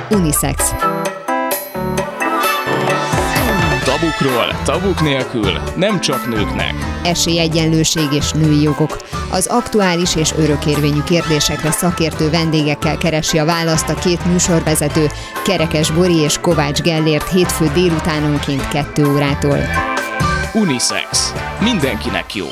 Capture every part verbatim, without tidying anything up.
Unisex. Tabukról, tabuk nélkül, nem csak nőknek. Esélyegyenlőség és női jogok. Az aktuális és örökérvényű kérdésekre szakértő vendégekkel keresi a választ a két műsorvezető, Kerekes Bori és Kovács Gellért hétfő délutánonként kettő órától. Unisex. Mindenkinek jó.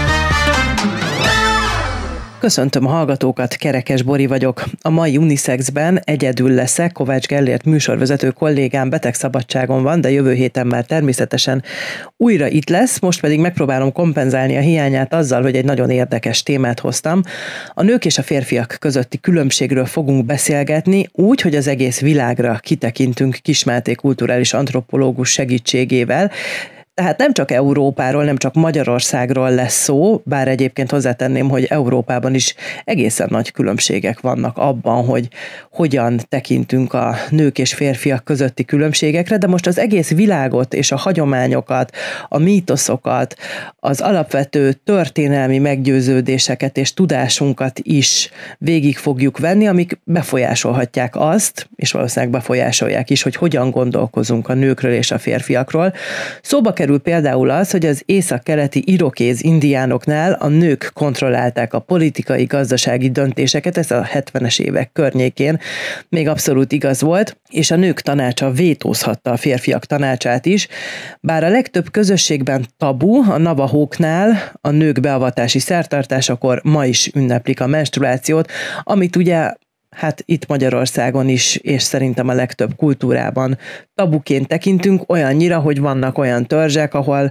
Köszöntöm a hallgatókat, Kerekes Bori vagyok. A mai Unisexben egyedül leszek, Kovács Gellért műsorvezető kollégám betegszabadságon van, de jövő héten már természetesen újra itt lesz, most pedig megpróbálom kompenzálni a hiányát azzal, hogy egy nagyon érdekes témát hoztam. A nők és a férfiak közötti különbségről fogunk beszélgetni, úgy, hogy az egész világra kitekintünk Kiss Máté kulturális antropológus segítségével. Tehát nem csak Európáról, nem csak Magyarországról lesz szó, bár egyébként hozzátenném, hogy Európában is egészen nagy különbségek vannak abban, hogy hogyan tekintünk a nők és férfiak közötti különbségekre, de most az egész világot és a hagyományokat, a mítoszokat, az alapvető történelmi meggyőződéseket és tudásunkat is végig fogjuk venni, amik befolyásolhatják azt, és valószínűleg befolyásolják is, hogy hogyan gondolkozunk a nőkről és a férfiakról. Szóba kerül például az, hogy az északkeleti irokéz indiánoknál a nők kontrollálták a politikai, gazdasági döntéseket, ez a hetvenes évek környékén még abszolút igaz volt, és a nők tanácsa vétózhatta a férfiak tanácsát is, bár a legtöbb közösségben tabu, a navahóknál a nők beavatási szertartásakor ma is ünneplik a menstruációt, amit ugye hát itt Magyarországon is, és szerintem a legtöbb kultúrában tabuként tekintünk, olyannyira, hogy vannak olyan törzsek, ahol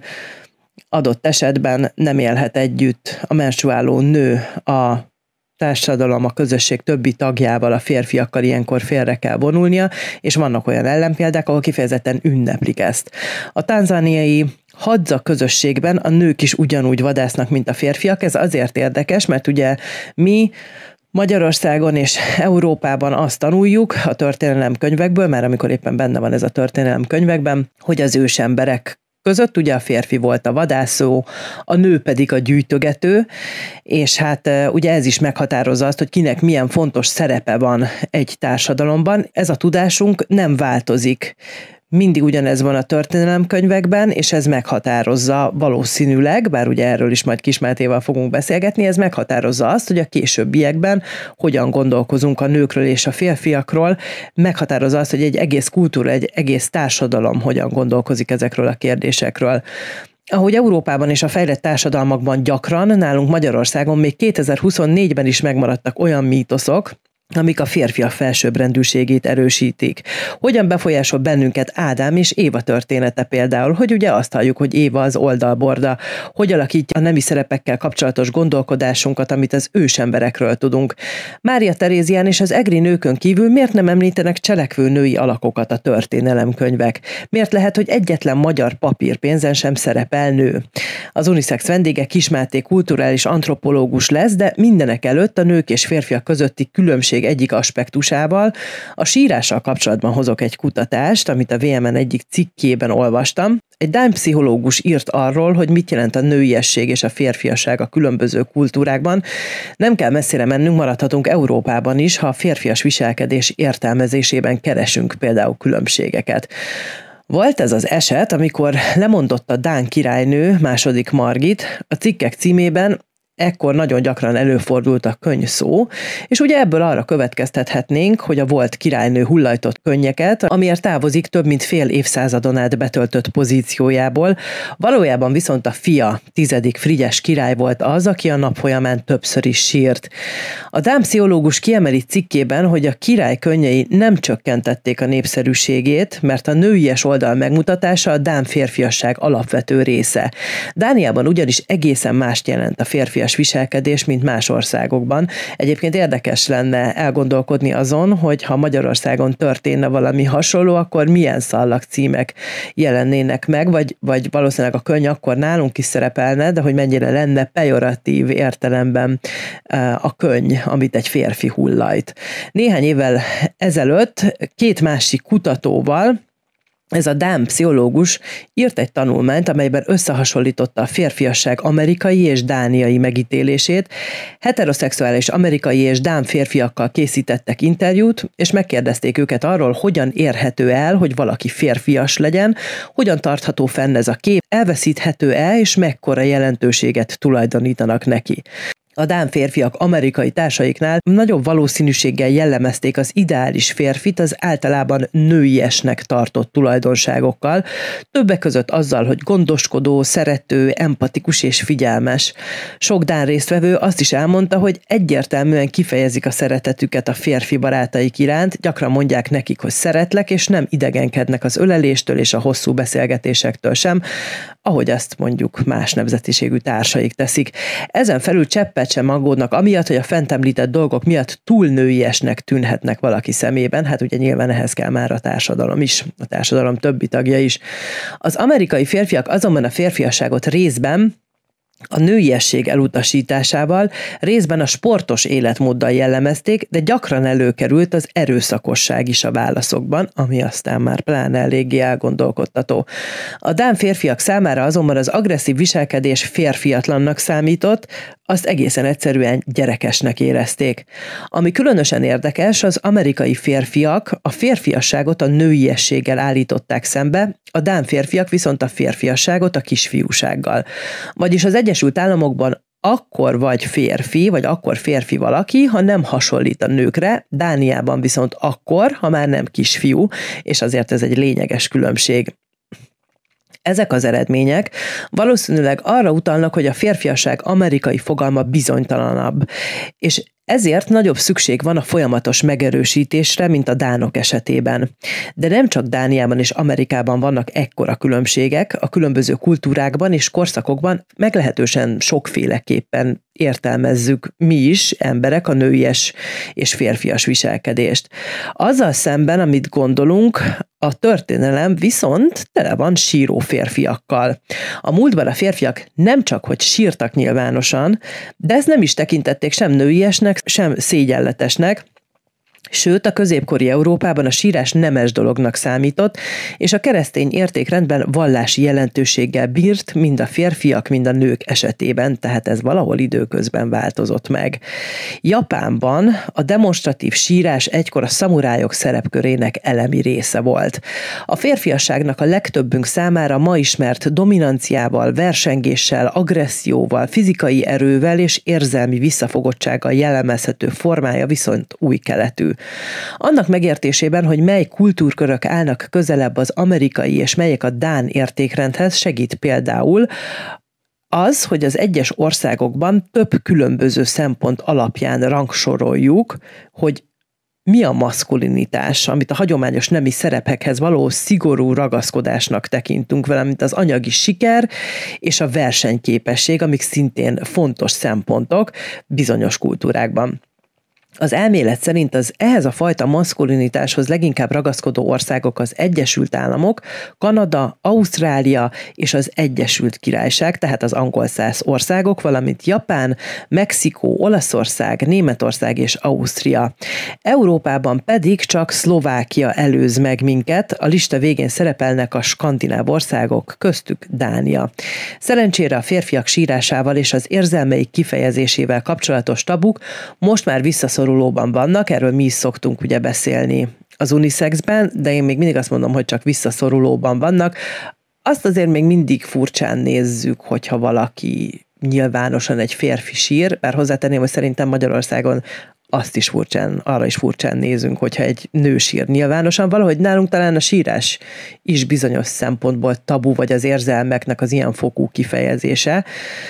adott esetben nem élhet együtt a menstruáló nő a társadalom, a közösség többi tagjával, a férfiakkal, ilyenkor félre kell vonulnia, és vannak olyan ellenpéldák, ahol kifejezetten ünneplik ezt. A tanzániai hadza közösségben a nők is ugyanúgy vadásznak, mint a férfiak, ez azért érdekes, mert ugye mi Magyarországon és Európában azt tanuljuk a történelemkönyvekből, már amikor éppen benne van ez a történelemkönyvekben, hogy az ősemberek között ugye a férfi volt a vadászó, a nő pedig a gyűjtögető, és hát ugye ez is meghatározza azt, hogy kinek milyen fontos szerepe van egy társadalomban. Ez a tudásunk nem változik. Mindig ugyanez van a történelemkönyvekben, és ez meghatározza valószínűleg, bár ugye erről is majd Kiss Mátéval fogunk beszélgetni, ez meghatározza azt, hogy a későbbiekben hogyan gondolkozunk a nőkről és a férfiakról, meghatározza azt, hogy egy egész kultúra, egy egész társadalom hogyan gondolkozik ezekről a kérdésekről. Ahogy Európában és a fejlett társadalmakban gyakran, nálunk Magyarországon még kétezer-huszonnégyben is megmaradtak olyan mítoszok, amik a férfiak felsőbbrendűségét erősítik. Hogyan befolyásol bennünket Ádám és Éva története például, hogy ugye azt halljuk, hogy Éva az oldalborda, hogy alakítja a nemi szerepekkel kapcsolatos gondolkodásunkat, amit az ősemberekről tudunk. Mária Terézián és az egri nőkön kívül miért nem említenek cselekvő női alakokat a történelemkönyvek? Miért lehet, hogy egyetlen magyar papírpénzen sem szerepel nő? Az Unisex vendége Kiss Máté kulturális antropológus lesz, de mindenek előtt a nők és férfiak közötti különbség egyik aspektusával. A sírással kapcsolatban hozok egy kutatást, amit a vé em en egyik cikkében olvastam. Egy dán pszichológus írt arról, hogy mit jelent a nőiesség és a férfiasság a különböző kultúrákban. Nem kell messzire mennünk, maradhatunk Európában is, ha a férfias viselkedés értelmezésében keresünk például különbségeket. Volt ez az eset, amikor lemondott a dán királynő, második Margit, a cikkek címében ekkor nagyon gyakran előfordult a könny szó, és ugye ebből arra következtethetnénk, hogy a volt királynő hullajtott könnyeket, amiért távozik több mint fél évszázadon át betöltött pozíciójából. Valójában viszont a fia, tizedik Frigyes király volt az, aki a nap folyamán többször is sírt. A dán pszichológus kiemeli cikkében, hogy a király könnyei nem csökkentették a népszerűségét, mert a nőies oldal megmutatása a dán férfiasság alapvető része. Dániában ugyanis egészen mást jelent a férfias viselkedés, mint más országokban. Egyébként érdekes lenne elgondolkodni azon, hogy ha Magyarországon történne valami hasonló, akkor milyen szallagcímek jelennének meg, vagy, vagy valószínűleg a könny akkor nálunk is szerepelne, de hogy mennyire lenne pejoratív értelemben a könny, amit egy férfi hullajt. Néhány évvel ezelőtt két másik kutatóval Ez a dán pszichológus írt egy tanulmányt, amelyben összehasonlította a férfiasság amerikai és dániai megítélését. Heteroszexuális amerikai és dán férfiakkal készítettek interjút, és megkérdezték őket arról, hogyan érhető el, hogy valaki férfias legyen, hogyan tartható fenn ez a kép, elveszíthető-e, és mekkora jelentőséget tulajdonítanak neki. A dán férfiak amerikai társaiknál nagyobb valószínűséggel jellemezték az ideális férfit az általában nőiesnek tartott tulajdonságokkal, többek között azzal, hogy gondoskodó, szerető, empatikus és figyelmes. Sok dán résztvevő azt is elmondta, hogy egyértelműen kifejezik a szeretetüket a férfi barátaik iránt, gyakran mondják nekik, hogy szeretlek, és nem idegenkednek az öleléstől és a hosszú beszélgetésektől sem, ahogy azt mondjuk más nemzetiségű társaik teszik. Ezen felül cseppet sem aggódnak amiatt, hogy a fent említett dolgok miatt túl nőiesnek tűnhetnek valaki szemében, hát ugye nyilván ehhez kell már a társadalom is, a társadalom többi tagja is. Az amerikai férfiak azonban a férfiasságot részben a nőiesség elutasításával, részben a sportos életmóddal jellemezték, de gyakran előkerült az erőszakosság is a válaszokban, ami aztán már pláne eléggé elgondolkodtató. A dán férfiak számára azonban az agresszív viselkedés férfiatlannak számított, azt egészen egyszerűen gyerekesnek érezték. Ami különösen érdekes, az amerikai férfiak a férfiasságot a nőiességgel állították szembe, a dán férfiak viszont a férfiasságot a kisfiúsággal. Vagyis az Egyesült Államokban akkor vagy férfi, vagy akkor férfi valaki, ha nem hasonlít a nőkre, Dániában viszont akkor, ha már nem kisfiú, és azért ez egy lényeges különbség. Ezek az eredmények valószínűleg arra utalnak, hogy a férfiasság amerikai fogalma bizonytalanabb, és ezért nagyobb szükség van a folyamatos megerősítésre, mint a dánok esetében. De nem csak Dániában és Amerikában vannak ekkora különbségek, a különböző kultúrákban és korszakokban meglehetősen sokféleképpen értelmezzük mi is, emberek, a nőies és férfias viselkedést. Azzal szemben, amit gondolunk, a történelem viszont tele van síró férfiakkal. A múltban a férfiak nem csak, hogy sírtak nyilvánosan, de ezt nem is tekintették sem nőiesnek, sem szégyenletesnek, sőt, a középkori Európában a sírás nemes dolognak számított, és a keresztény értékrendben vallási jelentőséggel bírt mind a férfiak, mind a nők esetében, tehát ez valahol időközben változott meg. Japánban a demonstratív sírás egykor a szamurájok szerepkörének elemi része volt. A férfiasságnak a legtöbbünk számára ma ismert dominanciával, versengéssel, agresszióval, fizikai erővel és érzelmi visszafogottsággal jellemezhető formája viszont új keletű. Annak megértésében, hogy mely kultúrkörök állnak közelebb az amerikai és melyek a dán értékrendhez, segít például az, hogy az egyes országokban több különböző szempont alapján rangsoroljuk, hogy mi a maszkulinitás, amit a hagyományos nemi szerepekhez való szigorú ragaszkodásnak tekintünk vele, mint az anyagi siker és a versenyképesség, amik szintén fontos szempontok bizonyos kultúrákban. Az elmélet szerint az ehhez a fajta maszkulinitáshoz leginkább ragaszkodó országok az Egyesült Államok, Kanada, Ausztrália és az Egyesült Királyság, tehát az angolszász országok, valamint Japán, Mexikó, Olaszország, Németország és Ausztria. Európában pedig csak Szlovákia előz meg minket, a lista végén szerepelnek a skandináv országok, köztük Dánia. Szerencsére a férfiak sírásával és az érzelmeik kifejezésével kapcsolatos tabuk most már visszaszorulnak vannak, erről mi is szoktunk ugye beszélni az unisexben, de én még mindig azt mondom, hogy csak visszaszorulóban vannak. Azt azért még mindig furcsán nézzük, hogyha valaki nyilvánosan egy férfi sír, bár hozzátenném, hogy szerintem Magyarországon azt is furcsán, arra is furcsán nézünk, hogyha egy nő sír nyilvánosan. Valahogy nálunk talán a sírás is bizonyos szempontból tabu, vagy az érzelmeknek az ilyen fokú kifejezése.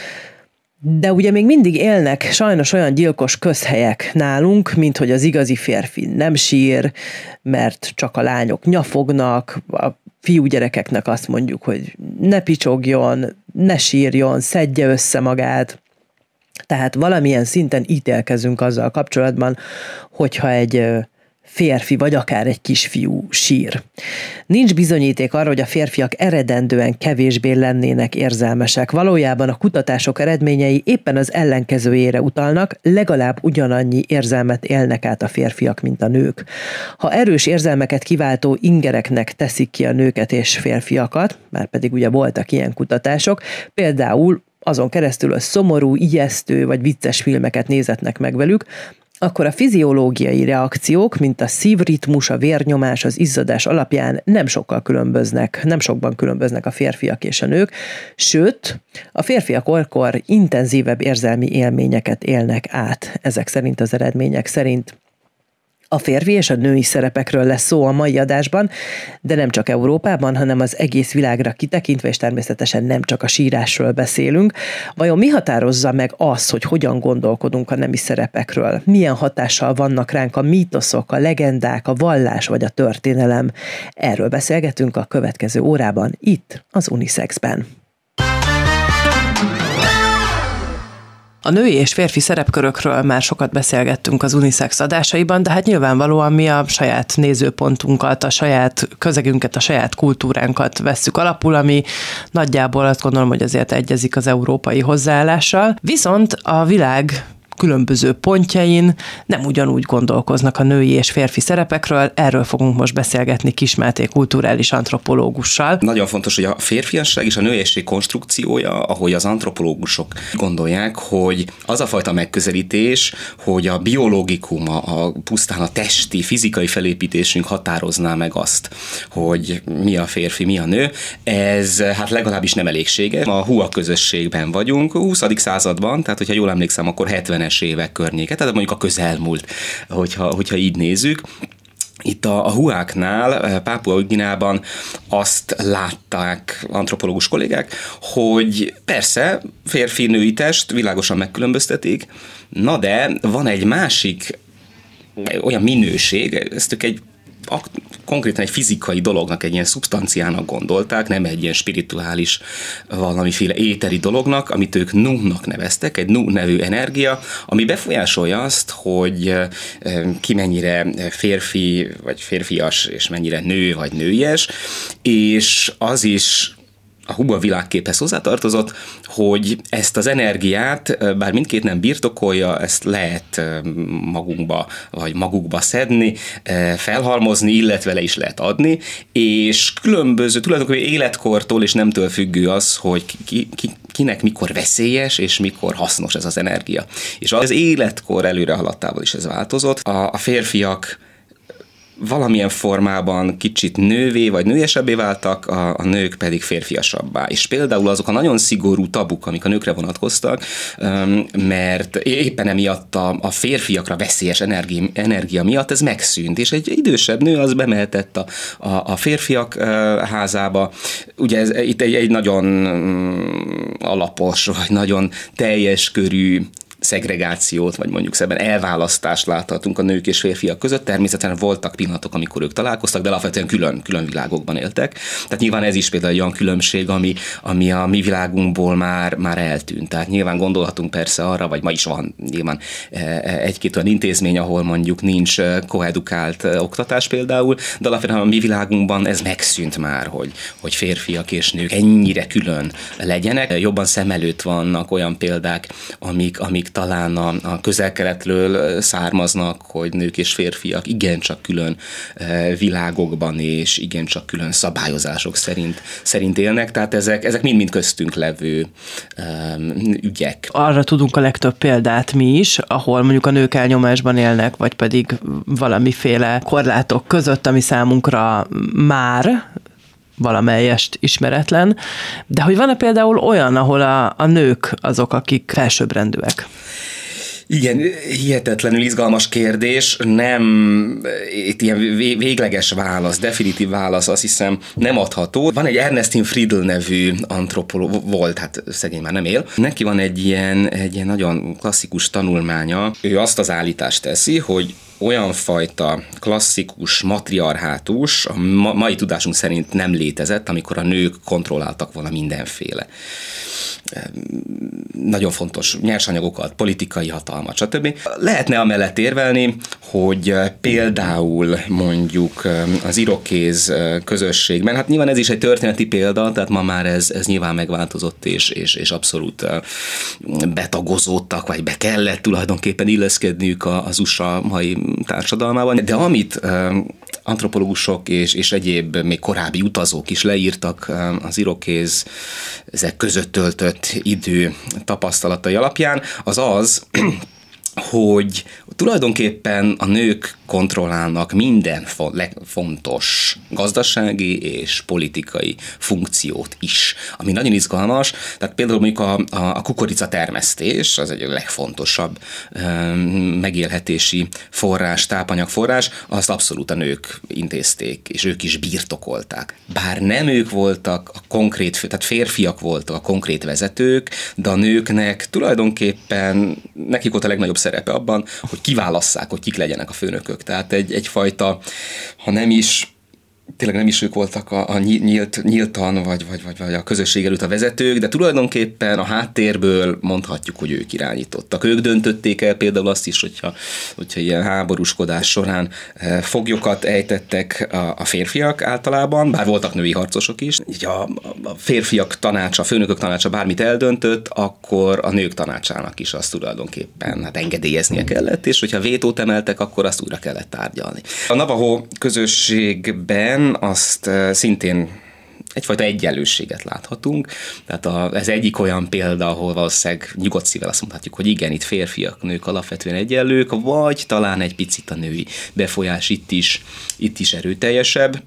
De ugye még mindig élnek sajnos olyan gyilkos közhelyek nálunk, mint hogy az igazi férfi nem sír, mert csak a lányok nyafognak, a fiúgyerekeknek azt mondjuk, hogy ne picsogjon, ne sírjon, szedje össze magát. Tehát valamilyen szinten ítélkezünk azzal kapcsolatban, hogyha egy férfi, vagy akár egy kisfiú sír. Nincs bizonyíték arra, hogy a férfiak eredendően kevésbé lennének érzelmesek. Valójában a kutatások eredményei éppen az ellenkezőjére utalnak, legalább ugyanannyi érzelmet élnek át a férfiak, mint a nők. Ha erős érzelmeket kiváltó ingereknek teszik ki a nőket és férfiakat, már pedig ugye voltak ilyen kutatások, például azon keresztül, hogy szomorú, ijesztő vagy vicces filmeket nézetnek meg velük, akkor a fiziológiai reakciók, mint a szívritmus, a vérnyomás, az izzadás alapján nem sokkal különböznek, nem sokban különböznek a férfiak és a nők, sőt, a férfiak olykor intenzívebb érzelmi élményeket élnek át, ezek szerint az eredmények szerint. A férfi és a női szerepekről lesz szó a mai adásban, de nem csak Európában, hanem az egész világra kitekintve, és természetesen nem csak a sírásról beszélünk. Vajon mi határozza meg azt, hogy hogyan gondolkodunk a nemi szerepekről? Milyen hatással vannak ránk a mítoszok, a legendák, a vallás vagy a történelem? Erről beszélgetünk a következő órában, itt az Unisexben. A női és férfi szerepkörökről már sokat beszélgettünk az Unisex adásaiban, de hát nyilvánvalóan mi a saját nézőpontunkat, a saját közegünket, a saját kultúránkat vesszük alapul, ami nagyjából azt gondolom, hogy azért egyezik az európai hozzáállással. Viszont a világ különböző pontjain nem ugyanúgy gondolkoznak a női és férfi szerepekről, erről fogunk most beszélgetni Kiss Máté kulturális antropológussal. Nagyon fontos, hogy a férfiasság és a nőiesség konstrukciója, ahogy az antropológusok gondolják, hogy az a fajta megközelítés, hogy a biológikum, a, a pusztán a testi, fizikai felépítésünk határozná meg azt, hogy mi a férfi, mi a nő, ez hát legalábbis nem elégséges. A hua közösségben vagyunk, a huszadik században, tehát hogyha jól emlékszem, akkor hetvenes évek környéke, tehát mondjuk a közelmúlt, hogyha, hogyha így nézzük. Itt a, a huáknál, Pápua Új-Guineában azt látták antropológus kollégák, hogy persze férfi-női test világosan megkülönböztetik, na de van egy másik olyan minőség, ezt ők egy konkrétan egy fizikai dolognak, egy ilyen szubstanciának gondolták, nem egy ilyen spirituális, valamiféle éteri dolognak, amit ők Nu-nak neveztek, egy Nu nevű energia, ami befolyásolja azt, hogy ki mennyire férfi, vagy férfias, és mennyire nő, vagy nőies, és az is a hua világképhez hozzátartozott, hogy ezt az energiát, bár mindkét nem birtokolja, ezt lehet magunkba, vagy magukba szedni, felhalmozni, illetve le is lehet adni, és különböző, tulajdonképpen életkortól és nemtől függő az, hogy ki, ki, kinek mikor veszélyes, és mikor hasznos ez az energia. És az életkor előre haladtával is ez változott. A, a férfiak valamilyen formában kicsit nővé vagy nőiesebbé váltak, a, a nők pedig férfiasabbá. És például azok a nagyon szigorú tabuk, amik a nőkre vonatkoztak, mert éppen emiatt a, a férfiakra veszélyes energia, energia miatt ez megszűnt, és egy idősebb nő az bemehetett a, a, a férfiak házába. Ugye ez, itt egy, egy nagyon alapos, vagy nagyon teljes körű szegregációt, vagy mondjuk szebben elválasztást láthatunk a nők és férfiak között. Természetesen voltak pillanatok, amikor ők találkoztak, de alapvetően külön, külön világokban éltek. Tehát nyilván ez is például egy olyan különbség, ami, ami a mi világunkból már, már eltűnt. Tehát nyilván gondolhatunk persze arra, vagy ma is van nyilván egy-két olyan intézmény, ahol mondjuk nincs koedukált oktatás például, de alapvetően a mi világunkban ez megszűnt már, hogy, hogy férfiak és nők ennyire külön legyenek. Jobban szem előtt vannak olyan példák, amik, amik talán a, a közel-keletről származnak, hogy nők és férfiak igencsak külön világokban és igencsak külön szabályozások szerint, szerint élnek, tehát ezek, ezek mind-mind köztünk levő um, ügyek. Arra tudunk a legtöbb példát mi is, ahol mondjuk a nők elnyomásban élnek, vagy pedig valamiféle korlátok között, ami számunkra már valamelyest ismeretlen, de hogy van-e például olyan, ahol a, a nők azok, akik felsőbbrendűek? Igen, hihetetlenül izgalmas kérdés, nem itt ilyen végleges válasz, definitív válasz, azt hiszem nem adható. Van egy Ernestine Friedl nevű antropológus, volt, hát szegény már nem él. Neki van egy ilyen, egy ilyen nagyon klasszikus tanulmánya. Ő azt az állítást teszi, hogy olyan fajta klasszikus matriarhátus a mai tudásunk szerint nem létezett, amikor a nők kontrolláltak volna mindenféle nagyon fontos nyersanyagokat, politikai hatalmat, stb. Lehetne amellett érvelni, hogy például mondjuk az irokéz közösségben, hát nyilván ez is egy történeti példa, tehát ma már ez, ez nyilván megváltozott, és, és, és abszolút betagozódtak, vagy be kellett tulajdonképpen illeszkedniük az u es á mai társadalmában. De amit antropológusok és, és egyéb még korábbi utazók is leírtak az irokéz ezek között töltött idő tapasztalatai alapján, az az, hogy tulajdonképpen a nők kontrollálnak minden fontos gazdasági és politikai funkciót is, ami nagyon izgalmas. Tehát például mondjuk a, a kukorica termesztés, az egy legfontosabb um, megélhetési forrás, tápanyagforrás, azt abszolút a nők intézték, és ők is birtokolták. Bár nem ők voltak a konkrét, tehát férfiak voltak a konkrét vezetők, de a nőknek tulajdonképpen nekik volt a legnagyobb szerepe abban, hogy kiválasszák, hogy kik legyenek a főnökök. Tehát egy, egyfajta, ha nem is, tényleg nem is ők voltak a, a nyílt, nyíltan, vagy, vagy, vagy, vagy a közösség előtt a vezetők, de tulajdonképpen a háttérből mondhatjuk, hogy ők irányítottak. Ők döntötték el például azt is, hogyha, hogyha ilyen háborúskodás során foglyokat ejtettek a, a férfiak általában, bár voltak női harcosok is. Így a, a férfiak tanácsa, a főnökök tanácsa bármit eldöntött, akkor a nők tanácsának is azt tulajdonképpen hát engedélyeznie kellett, és hogyha vétót emeltek, akkor azt újra kellett tárgyalni. A Navajo közösségben azt szintén egyfajta egyenlőséget láthatunk. Tehát a, ez egyik olyan példa, ahol valószínűleg nyugodt szívvel azt mondhatjuk, hogy igen, itt férfiak, nők alapvetően egyenlők, vagy talán egy picit a női befolyás itt is, itt is erőteljesebb.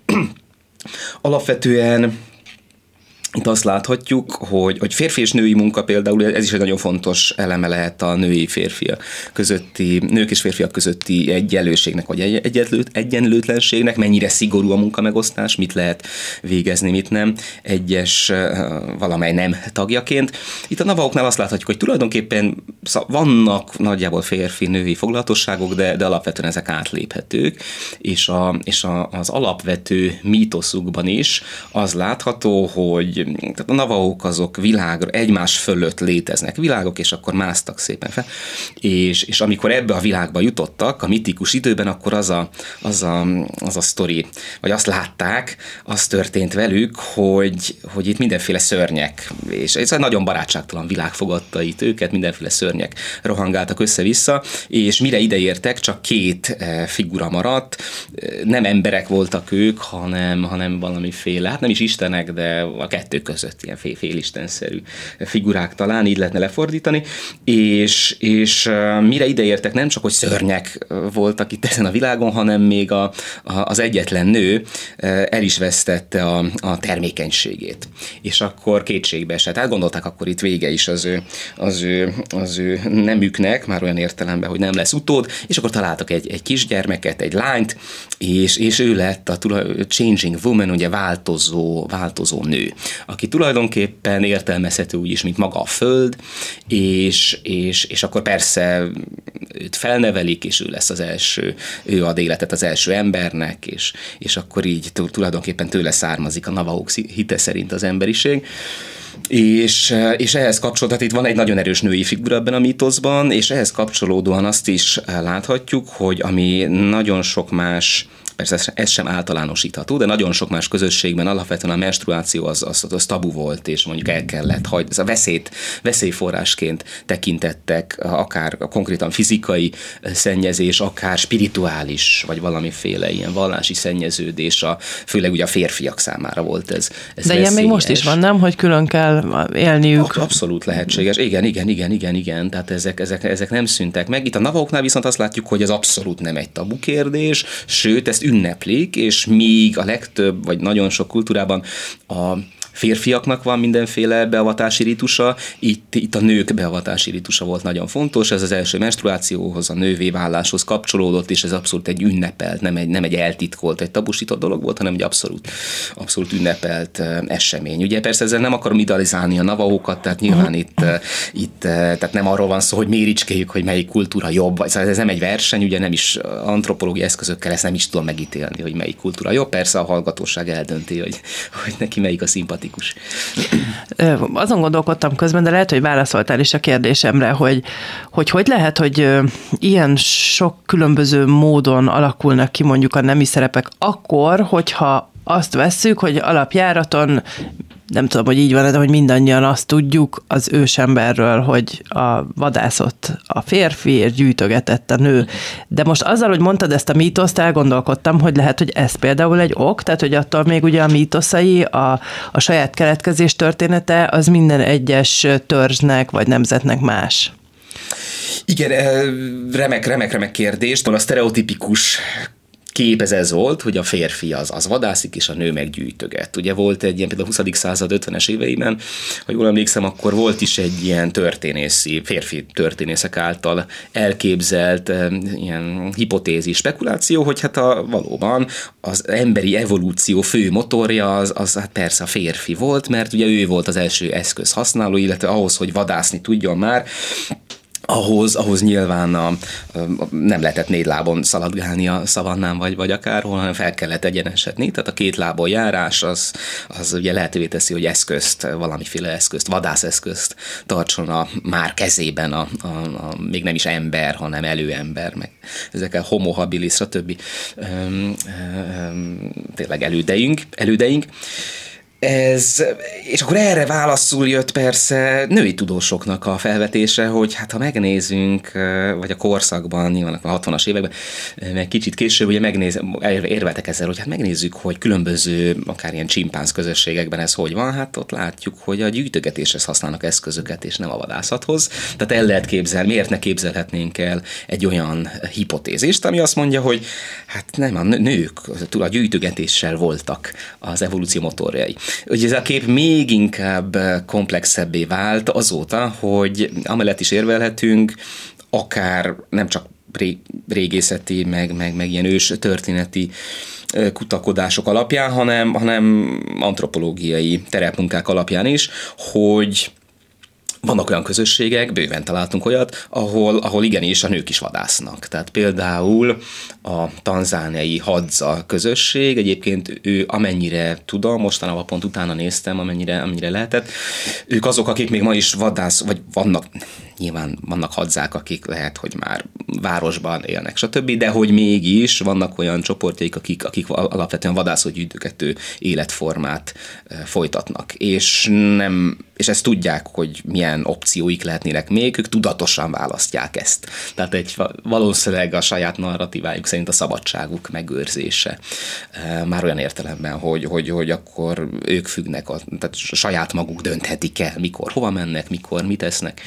Alapvetően itt azt láthatjuk, hogy, hogy férfi és női munka például, ez is egy nagyon fontos eleme lehet a női férfiak közötti, nők és férfiak közötti egyenlőségnek, vagy egyenlőt, egyenlőtlenségnek, mennyire szigorú a munkamegosztás, mit lehet végezni, mit nem, egyes valamely nem tagjaként. Itt a navahoknál azt láthatjuk, hogy tulajdonképpen vannak nagyjából férfi-női foglalatosságok, de, de alapvetően ezek átléphetők, és, a, és a, az alapvető mítoszukban is az látható, hogy tehát a navahók azok világra, egymás fölött léteznek világok, és akkor másztak szépen fel, és, és amikor ebbe a világba jutottak, a mitikus időben, akkor az a, az a, az a sztori, vagy azt látták, az történt velük, hogy, hogy itt mindenféle szörnyek, és ez egy nagyon barátságtalan világ fogadta itt őket, mindenféle szörnyek rohangáltak össze-vissza, és mire ideértek, csak két figura maradt, nem emberek voltak ők, hanem, hanem valamiféle, hát nem is istenek, de a kettő között ilyen fél, félistenszerű figurák talán, így lehetne lefordítani, és, és mire ideértek, nem csak, hogy szörnyek voltak itt ezen a világon, hanem még a, a, az egyetlen nő el is vesztette a, a termékenységét. És akkor kétségbe esett. Hát gondolták, akkor itt vége is az ő, az ő, az ő nemüknek, már olyan értelemben, hogy nem lesz utód, és akkor találtak egy, egy kisgyermeket, egy lányt, és, és ő lett a changing woman, ugye változó, változó nő, aki tulajdonképpen értelmezhető úgy is, mint maga a föld, és, és, és akkor persze őt felnevelik, és ő lesz az első, ő ad életet az első embernek, és, és akkor így tulajdonképpen tőle származik a navahók hite szerint az emberiség. És, és ehhez kapcsolódóan, itt van egy nagyon erős női figura ebben a mítoszban, és ehhez kapcsolódóan azt is láthatjuk, hogy ami nagyon sok más, persze ez sem általánosítható, de nagyon sok más közösségben alapvetően a menstruáció az, az, az tabu volt, és mondjuk el kellett hagyni. Ez a veszélyt, veszélyforrásként tekintettek, akár konkrétan fizikai szennyezés, akár spirituális, vagy valamiféle ilyen vallási szennyeződés, a, főleg ugye a férfiak számára volt ez, ez de ilyen még most is van, nem? Hogy külön kell élniük. Abszolút lehetséges. Igen, igen, igen, igen, igen. Tehát ezek, ezek, ezek nem szűntek meg. Itt a navahoknál viszont azt látjuk, hogy ez abszolút nem egy tabu kérdés, sőt, ezt ünneplik, és míg a legtöbb, vagy nagyon sok kultúrában a férfiaknak van mindenféle beavatási ritusa, itt, itt a nők beavatási ritusa volt nagyon fontos, ez az első menstruációhoz, a nővé váláshoz kapcsolódott, és ez abszolút egy ünnepelt, nem egy, nem egy eltitkolt, egy tabusított dolog volt, hanem egy abszolút, abszolút ünnepelt esemény. Ugye persze ezzel nem akarom idealizálni a navahókat, tehát nyilván itt, itt tehát nem arról van szó, hogy méricskéljük, hogy melyik kultúra jobb, szóval ez nem egy verseny, ugye nem is antropológiai eszközökkel ezt nem is tudom megítélni, hogy melyik kultúra jobb, persze a hallgatóság eldönti, hogy, hogy neki melyik a szimpatikus szimpatikus. Azon gondolkodtam közben, de lehet, hogy válaszoltál is a kérdésemre, hogy hogy, hogy lehet, hogy ilyen sok különböző módon alakulnak ki mondjuk a nemi szerepek akkor, hogyha azt vesszük, hogy alapjáraton, nem tudom, hogy így van, de hogy mindannyian azt tudjuk az ősemberről, hogy a vadászott a férfi, és gyűjtögetett a nő. De most azzal, hogy mondtad ezt a mítoszt, elgondolkodtam, hogy lehet, hogy ez például egy ok, tehát hogy attól még ugye a mítoszai, a, a saját keletkezés története, az minden egyes törzsnek vagy nemzetnek más. Igen, remek, remek, remek kérdés. A sztereotipikus kép ez, ez volt, hogy a férfi az, az vadászik, és a nő meggyűjtöget. Ugye volt egy ilyen, például a huszadik század ötvenes éveiben, ha jól emlékszem, akkor volt is egy ilyen történészi, férfi történészek által elképzelt ilyen hipotézis, spekuláció, hogy hát a, valóban az emberi evolúció fő motorja az, az hát persze a férfi volt, mert ugye ő volt az első eszköz használó, illetve ahhoz, hogy vadászni tudjon már, Ahhoz, ahhoz nyilván a, a, nem lehetett négy lábon szaladgálni a szavannán, vagy, vagy akárhol, hanem fel kellett egyenesedni. Tehát a két lábon járás az, az ugye lehetővé teszi, hogy eszközt, valamiféle eszközt, vadászeszközt tartson a már kezében a, a, a még nem is ember, hanem előember, meg ezek a homo habilis, stb. Öm, öm, tényleg elődeink, elődeink. Ez, és akkor erre válaszul jött persze női tudósoknak a felvetése, hogy hát ha megnézünk, vagy a korszakban, nyilván a hatvanas években, meg kicsit később, ugye megnéz, érveltek ezzel, hogy hát megnézzük, hogy különböző, akár ilyen csimpánz közösségekben ez hogy van, hát ott látjuk, hogy a gyűjtögetéshez használnak eszközöket, és nem a vadászathoz. Tehát el lehet képzelni, miért ne képzelhetnénk el egy olyan hipotézist, ami azt mondja, hogy hát nem, a nők a gyűjtögetéssel voltak az evolúció motorjai. Ugye ez a kép még inkább komplexebbé vált azóta, hogy amellett is érvelhetünk, akár nem csak régészeti, meg, meg, meg ilyen ős történeti kutakodások alapján, hanem, hanem antropológiai terepmunkák alapján is, hogy vannak olyan közösségek, bőven találtunk olyat, ahol, ahol igenis a nők is vadásznak. Tehát például a tanzániai Hadza közösség, egyébként ő amennyire tudom, mostanában pont utána néztem, amennyire, amennyire lehetett, ők azok, akik még ma is vadász, vagy vannak, nyilván vannak hadzák, akik lehet, hogy már városban élnek, stb., de hogy mégis vannak olyan csoportjaik, akik, akik alapvetően vadászó gyűjtögető életformát folytatnak. És nem, és ezt tudják, hogy milyen opcióik lehetnének még, ők tudatosan választják ezt. Tehát egy, valószínűleg a saját narratívájuk szerint a szabadságuk megőrzése. Már olyan értelemben, hogy, hogy, hogy akkor ők függnek, a, tehát saját maguk dönthetik el, mikor hova mennek, mikor mit tesznek.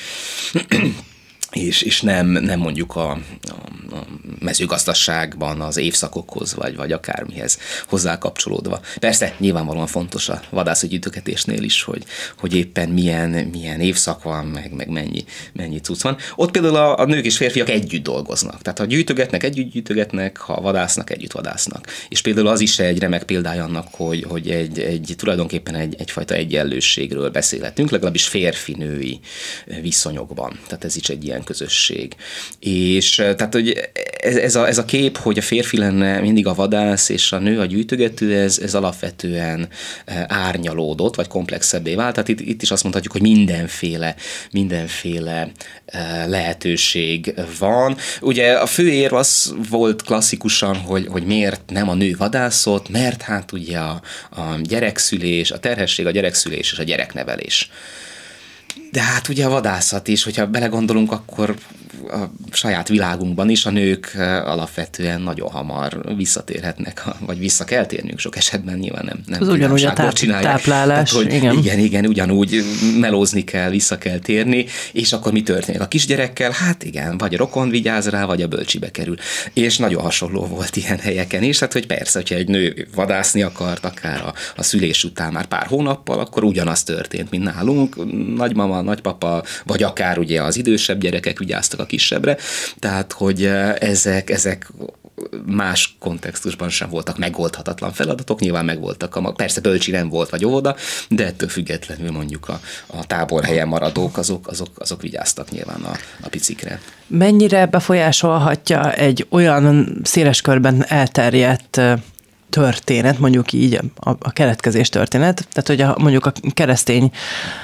És, és nem, nem mondjuk a, a, a mezőgazdaságban az évszakokhoz, vagy, vagy akármihez hozzá kapcsolódva. Persze, nyilvánvalóan fontos a vadászgyűjtögetésnél is, hogy, hogy éppen milyen, milyen évszak van, meg, meg mennyi, mennyi cucc van. Ott például a, a nők és férfiak együtt dolgoznak. Tehát ha gyűjtögetnek, együtt gyűjtögetnek, ha vadásznak, együtt vadásznak. És például az is egy remek példája annak, hogy, hogy egy, egy, tulajdonképpen egy, egyfajta egyenlőségről beszélhetünk, legalábbis férfi-női viszonyokban. Tehát ez is egy ilyen közösség. És tehát, hogy ez, ez, a, ez a kép, hogy a férfi lenne mindig a vadász, és a nő a gyűjtögető, ez, ez alapvetően árnyalódott, vagy komplexebbé vált. Tehát itt, itt is azt mondhatjuk, hogy mindenféle, mindenféle lehetőség van. Ugye a fő érv az volt klasszikusan, hogy, hogy miért nem a nő vadászott, mert hát ugye a, a gyerekszülés, a terhesség, a gyerekszülés és a gyereknevelés. De hát ugye a vadászat is, hogyha belegondolunk, akkor a saját világunkban is a nők alapvetően nagyon hamar visszatérhetnek, vagy vissza kell térnünk sok esetben, nyilván nem, nem ugyanúgy a táp, táplálás. Tehát, hogy igen. igen, igen, ugyanúgy melózni kell, vissza kell térni, és akkor mi történik a kisgyerekkel? Hát igen, vagy a rokon vigyáz rá, vagy a bölcsibe kerül. És nagyon hasonló volt ilyen helyeken is, hát hogy persze, hogyha egy nő vadászni akart, akár a, a szülés után már pár hónappal, akkor ugyanaz történt, mint nálunk, nagymama, nagypapa, vagy akár ugye az idősebb gyerekek vigyáztak a kisebbre, tehát hogy ezek, ezek más kontextusban sem voltak megoldhatatlan feladatok, nyilván megvoltak, a, persze bölcsi nem volt, vagy óvoda, de ettől függetlenül mondjuk a, a táborhelyen maradók, azok, azok, azok vigyáztak nyilván a, a picikre. Mennyire befolyásolhatja egy olyan széles körben elterjedt történet, mondjuk így a, a keletkezés történet, tehát hogy a, mondjuk a keresztény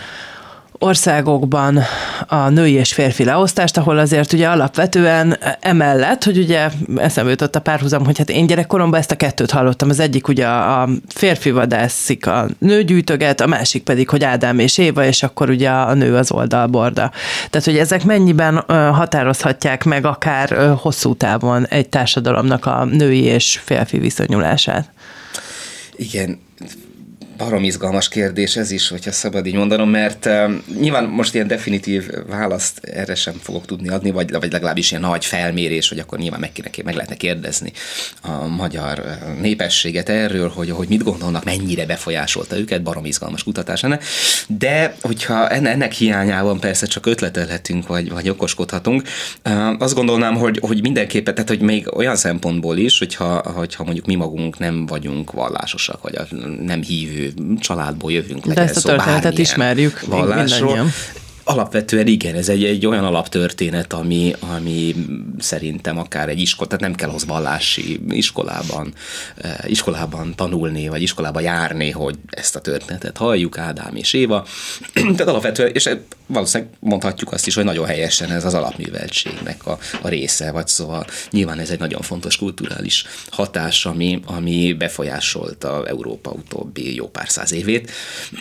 országokban a női és férfi leosztást, ahol azért ugye alapvetően emellett, hogy ugye eszembe jutott a párhuzam, hogy hát én gyerekkoromban ezt a kettőt hallottam. Az egyik ugye a férfi vadászik, a nő gyűjtöget, a másik pedig, hogy Ádám és Éva, és akkor ugye a nő az oldalborda. Tehát, hogy ezek mennyiben határozhatják meg akár hosszú távon egy társadalomnak a női és férfi viszonyulását? Igen, barom izgalmas kérdés ez is, hogyha szabad így mondanom, mert uh, nyilván most ilyen definitív választ erre sem fogok tudni adni, vagy, vagy legalábbis ilyen nagy felmérés, hogy akkor nyilván meg, kéne, meg lehetne kérdezni a magyar népességet erről, hogy, hogy mit gondolnak, mennyire befolyásolta őket, barom izgalmas kutatás lenne. De hogyha ennek hiányában persze csak ötletelhetünk, vagy, vagy okoskodhatunk, uh, azt gondolnám, hogy, hogy mindenképpen, tehát hogy még olyan szempontból is, hogyha, hogyha mondjuk mi magunk nem vagyunk vallásosak, vagy nem hívő családból jövünk. De ezt a történetet ismerjük mindannyian. Alapvetően igen, ez egy, egy olyan alaptörténet, ami, ami szerintem akár egy iskola, tehát nem kell hozzá vallási iskolában, iskolában tanulni, vagy iskolába járni, hogy ezt a történetet halljuk, Ádám és Éva. Tehát alapvetően, és valószínűleg mondhatjuk azt is, hogy nagyon helyesen ez az alapműveltségnek a, a része, vagy szóval nyilván ez egy nagyon fontos kulturális hatás, ami, ami befolyásolta Európa utóbbi jó pár száz évét.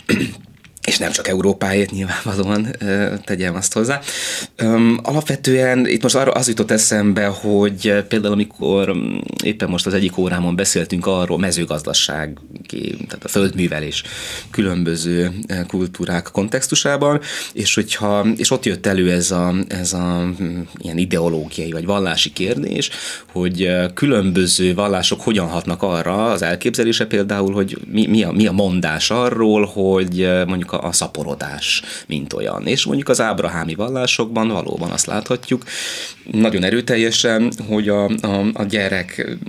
És nem csak Európáért nyilvánvalóan tegyem azt hozzá. Alapvetően itt most arra az jutott eszembe, hogy például amikor éppen most az egyik órámon beszéltünk arról mezőgazdaság, tehát a földművelés különböző kultúrák kontextusában, és, hogyha, és ott jött elő ez a, ez a ilyen ideológiai vagy vallási kérdés, hogy különböző vallások hogyan hatnak arra az elképzelése például, hogy mi, mi, a, mi a mondás arról, hogy mondjuk a szaporodás, mint olyan. És mondjuk az ábrahámi vallásokban valóban azt láthatjuk nagyon erőteljesen, hogy a, a, a gyerek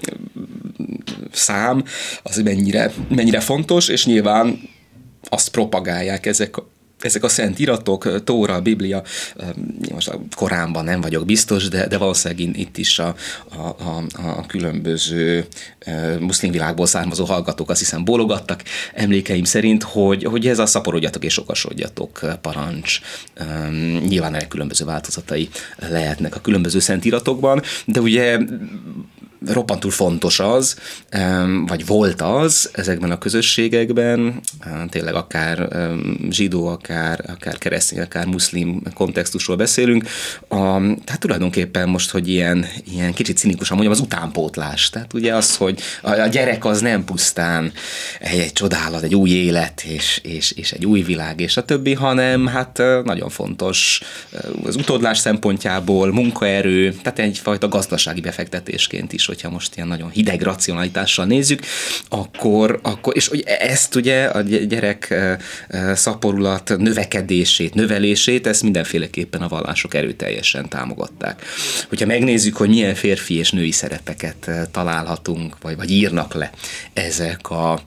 szám az mennyire, mennyire fontos, és nyilván azt propagálják ezek a Ezek a szent iratok, Tóra, Biblia, most a Koránban nem vagyok biztos, de, de valószínűleg itt is a, a, a, a különböző muszlim világból származó hallgatók azt hiszem bólogattak emlékeim szerint, hogy, hogy ez a szaporodjatok és okasodjatok parancs. Nyilván ennek különböző változatai lehetnek a különböző szent iratokban, de ugye roppantul fontos az, vagy volt az ezekben a közösségekben, tényleg akár zsidó, akár, akár keresztény, akár muszlim kontextusról beszélünk, a, tehát tulajdonképpen most, hogy ilyen, ilyen kicsit cinikusan mondjam, az utánpótlás. Tehát ugye az, hogy a gyerek az nem pusztán egy, egy csodálat, egy új élet, és, és, és egy új világ, és a többi, hanem hát nagyon fontos az utódlás szempontjából, munkaerő, tehát egyfajta gazdasági befektetésként is, hogyha most ilyen nagyon hideg racionalitással nézzük, akkor, akkor és ezt ugye a gyerek szaporulat növekedését, növelését, ezt mindenféleképpen a vallások erőteljesen támogatták. Hogyha megnézzük, hogy milyen férfi és női szerepeket találhatunk, vagy, vagy írnak le ezek a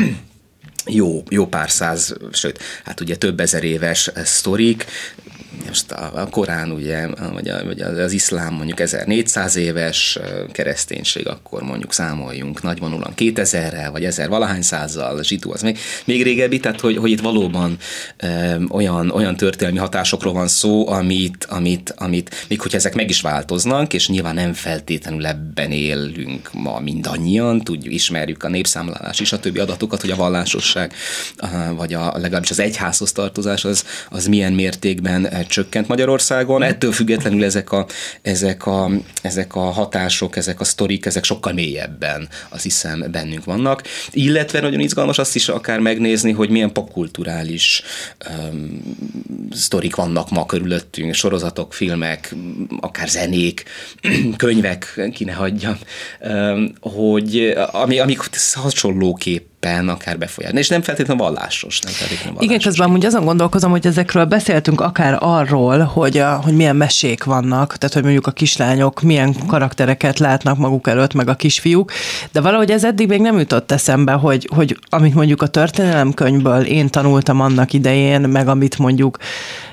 jó, jó pár száz, sőt, hát ugye több ezer éves sztorik, most a Korán ugye, vagy, a, vagy az iszlám mondjuk ezernégyszáz éves, kereszténység akkor mondjuk számoljunk nagyvonulóan kétezerrel, vagy ezer valahány százzal, zsidó az még, még régebbi, tehát hogy, hogy itt valóban ö, olyan, olyan történelmi hatásokról van szó, amit, amit, amit még hogyha ezek meg is változnak, és nyilván nem feltétlenül ebben élünk ma mindannyian, tudjuk, ismerjük a népszámlálás és a többi adatokat, hogy a vallásosság, vagy a, legalábbis az egyházhoz tartozás az, az milyen mértékben csökkent Magyarországon. Ettől függetlenül ezek a, ezek, a, ezek a hatások, ezek a sztorik, ezek sokkal mélyebben, azt hiszem, bennünk vannak. Illetve nagyon izgalmas azt is akár megnézni, hogy milyen popkulturális um, sztorik vannak ma körülöttünk, sorozatok, filmek, akár zenék, könyvek, ki ne hagyjam, um, hogy ami, amik hasonlóképp akár befolyásolni. És nem feltétlenül vallásos. Nem feltétlenül vallásos. Igen, közben amúgy azon gondolkozom, hogy ezekről beszéltünk akár arról, hogy, a, hogy milyen mesék vannak, tehát hogy mondjuk a kislányok milyen karaktereket látnak maguk előtt, meg a kisfiúk, de valahogy ez eddig még nem jutott eszembe, hogy, hogy amit mondjuk a történelemkönyvből én tanultam annak idején, meg amit mondjuk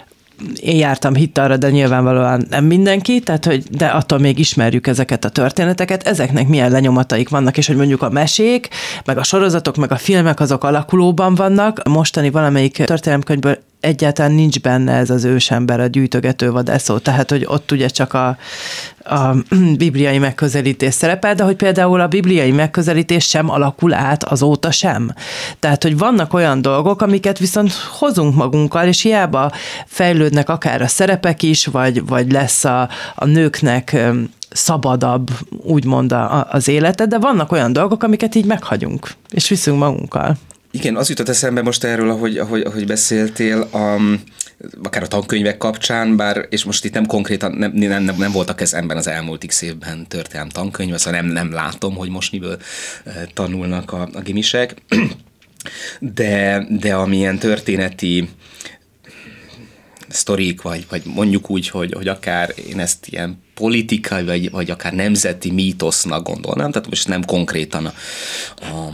én jártam hittalra, de nyilvánvalóan nem mindenki, tehát hogy de attól még ismerjük ezeket a történeteket, ezeknek milyen lenyomataik vannak, és hogy mondjuk a mesék, meg a sorozatok, meg a filmek azok alakulóban vannak. A mostani valamelyik történelemkönyvből egyáltalán nincs benne ez az ősember, a gyűjtögető vadászó, tehát hogy ott ugye csak a, a bibliai megközelítés szerepel, de hogy például a bibliai megközelítés sem alakul át azóta sem. Tehát, hogy vannak olyan dolgok, amiket viszont hozunk magunkkal, és hiába fejlődnek akár a szerepek is, vagy, vagy lesz a, a nőknek szabadabb, úgymond a, az élete, de vannak olyan dolgok, amiket így meghagyunk, és viszünk magunkkal. Igen, az jutott eszembe most erről, ahogy, ahogy, ahogy beszéltél, a, akár a tankönyvek kapcsán, bár, és most itt nem konkrétan, nem, nem, nem, nem voltak kezemben az elmúlt x évben történelem tankönyve, szóval nem, nem látom, hogy most miből tanulnak a, a gimisek, de, de amilyen történeti sztorik, vagy, vagy mondjuk úgy, hogy, hogy akár én ezt ilyen politikai, vagy, vagy akár nemzeti mítosznak gondolnám, tehát most nem konkrétan a, a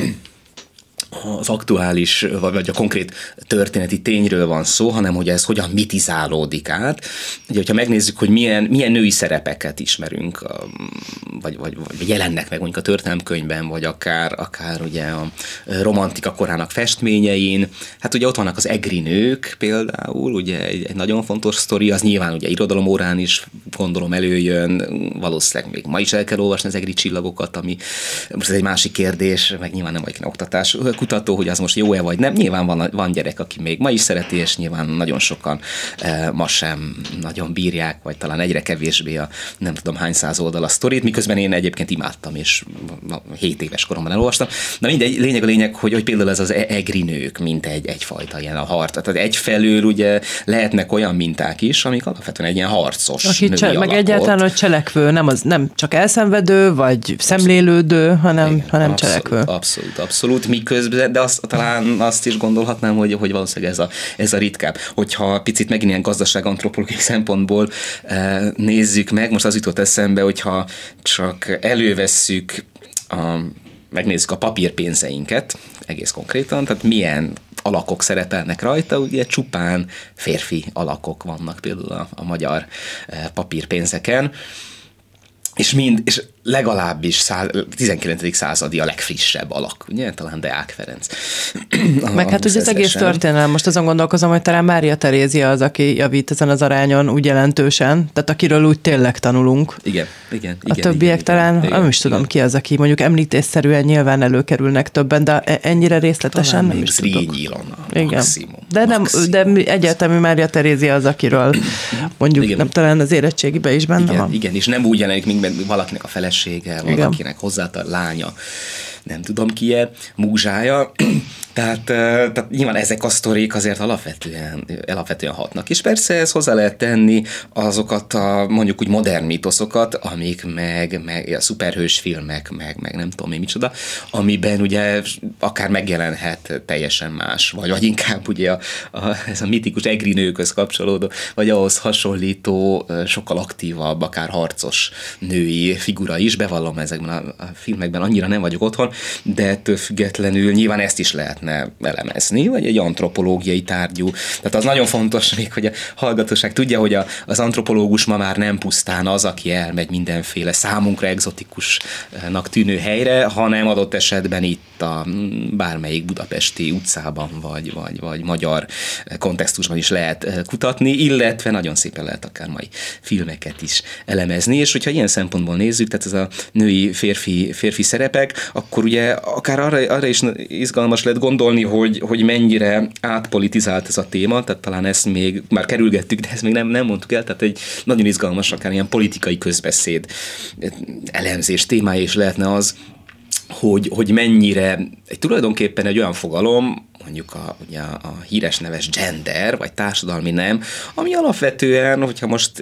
az aktuális, vagy a konkrét történeti tényről van szó, hanem hogy ez hogyan mitizálódik át. Ugye, hogyha megnézzük, hogy milyen, milyen női szerepeket ismerünk, vagy, vagy, vagy jelennek meg mondjuk a történelemkönyvben, vagy akár, akár ugye a romantika korának festményein, hát ugye ott vannak az egri nők például, ugye egy, egy nagyon fontos sztori, az nyilván ugye irodalomórán is gondolom előjön, valószínűleg még ma is el kell olvasni az egri csillagokat, ami most ez egy másik kérdés, meg nyilván nem vagyok oktatás kutató, hogy az most jó-e vagy nem. Nyilván van, van gyerek, aki még ma is szereti, és nyilván nagyon sokan e, ma sem nagyon bírják, vagy talán egyre kevésbé a nem tudom hány száz oldal a sztorit, miközben én egyébként imádtam, és hét éves koromban elolvastam. Na mindegy, lényeg a lényeg, hogy, hogy például ez az egri nők, mint egy, egyfajta ilyen a harc. Tehát egyfelől ugye lehetnek olyan minták is, amik alapvetően egy ilyen harcos aki női cse- alakot. Meg egyáltalán, hogy cselekvő, nem, az, nem csak elszenvedő, vagy szemlélődő, hanem, igen, hanem abszolút, cselekvő. Abszolút, abszolút. Miközben, de azt, talán azt is gondolhatnám, hogy, hogy valószínűleg ez a, ez a ritkább. Hogyha picit megint ilyen gazdaságantropológiai szempontból e, nézzük meg, most az jutott eszembe, hogyha csak elővesszük, a, megnézzük a papírpénzeinket, egész konkrétan, tehát milyen alakok szerepelnek rajta, ugye csupán férfi alakok vannak például a, a magyar e, papírpénzeken, és mind, és legalábbis száz, tizenkilencedik századi a legfrissebb alak, ugye? Talán Deák Ferenc. A, Meg hát ugye az egész történelem, most azon gondolkozom, hogy talán Mária Terézia az, aki javít ezen az arányon úgy jelentősen, tehát akiről úgy tényleg tanulunk. Igen, igen. A igen, többiek igen, talán, igen, nem is tudom igen. ki az, aki mondjuk említésszerűen nyilván előkerülnek többen, de ennyire részletesen talán nem is tudok. Zrínyi Ilona, Igen. maximum. De, nem, maximum. de egyértelmű Mária Terézia az, akiről mondjuk Igen. nem talán az érettségiben is benne Igen, van. igen, és nem úgy jelenik, mint valakinek a felesége, valakinek hozzátart lánya, nem tudom ki-e, múzsája. Tehát, tehát nyilván ezek a sztorik azért alapvetően, alapvetően hatnak. És persze ez hozzá lehet tenni azokat a mondjuk úgy modern mítoszokat, amik meg, meg a szuperhős filmek, meg, meg nem tudom én micsoda, amiben ugye akár megjelenhet teljesen más, vagy, vagy inkább ugye a, a, ez a mitikus egri nőkhöz kapcsolódó, vagy ahhoz hasonlító, sokkal aktívabb, akár harcos női figura is. Bevallom, ezekben a, a filmekben annyira nem vagyok otthon, de ettől függetlenül nyilván ezt is lehetne elemezni, vagy egy antropológiai tárgyú. Tehát az nagyon fontos még, hogy a hallgatóság tudja, hogy a, az antropológus ma már nem pusztán az, aki elmegy mindenféle számunkra egzotikusnak tűnő helyre, hanem adott esetben itt a bármelyik budapesti utcában, vagy, vagy, vagy magyar kontextusban is lehet kutatni, illetve nagyon szépen lehet akár mai filmeket is elemezni, és hogyha ilyen szempontból nézzük, tehát ez a női férfi, férfi szerepek, akkor ugye akár arra, arra is izgalmas lehet gondolni, hogy, hogy mennyire átpolitizált ez a téma, tehát talán ezt még már kerülgettük, de ezt még nem, nem mondtuk el, tehát egy nagyon izgalmas, akár ilyen politikai közbeszéd elemzés témája is lehetne az, hogy, hogy mennyire egy, tulajdonképpen egy olyan fogalom, mondjuk a, ugye a híres neves gender, vagy társadalmi nem, ami alapvetően, hogyha most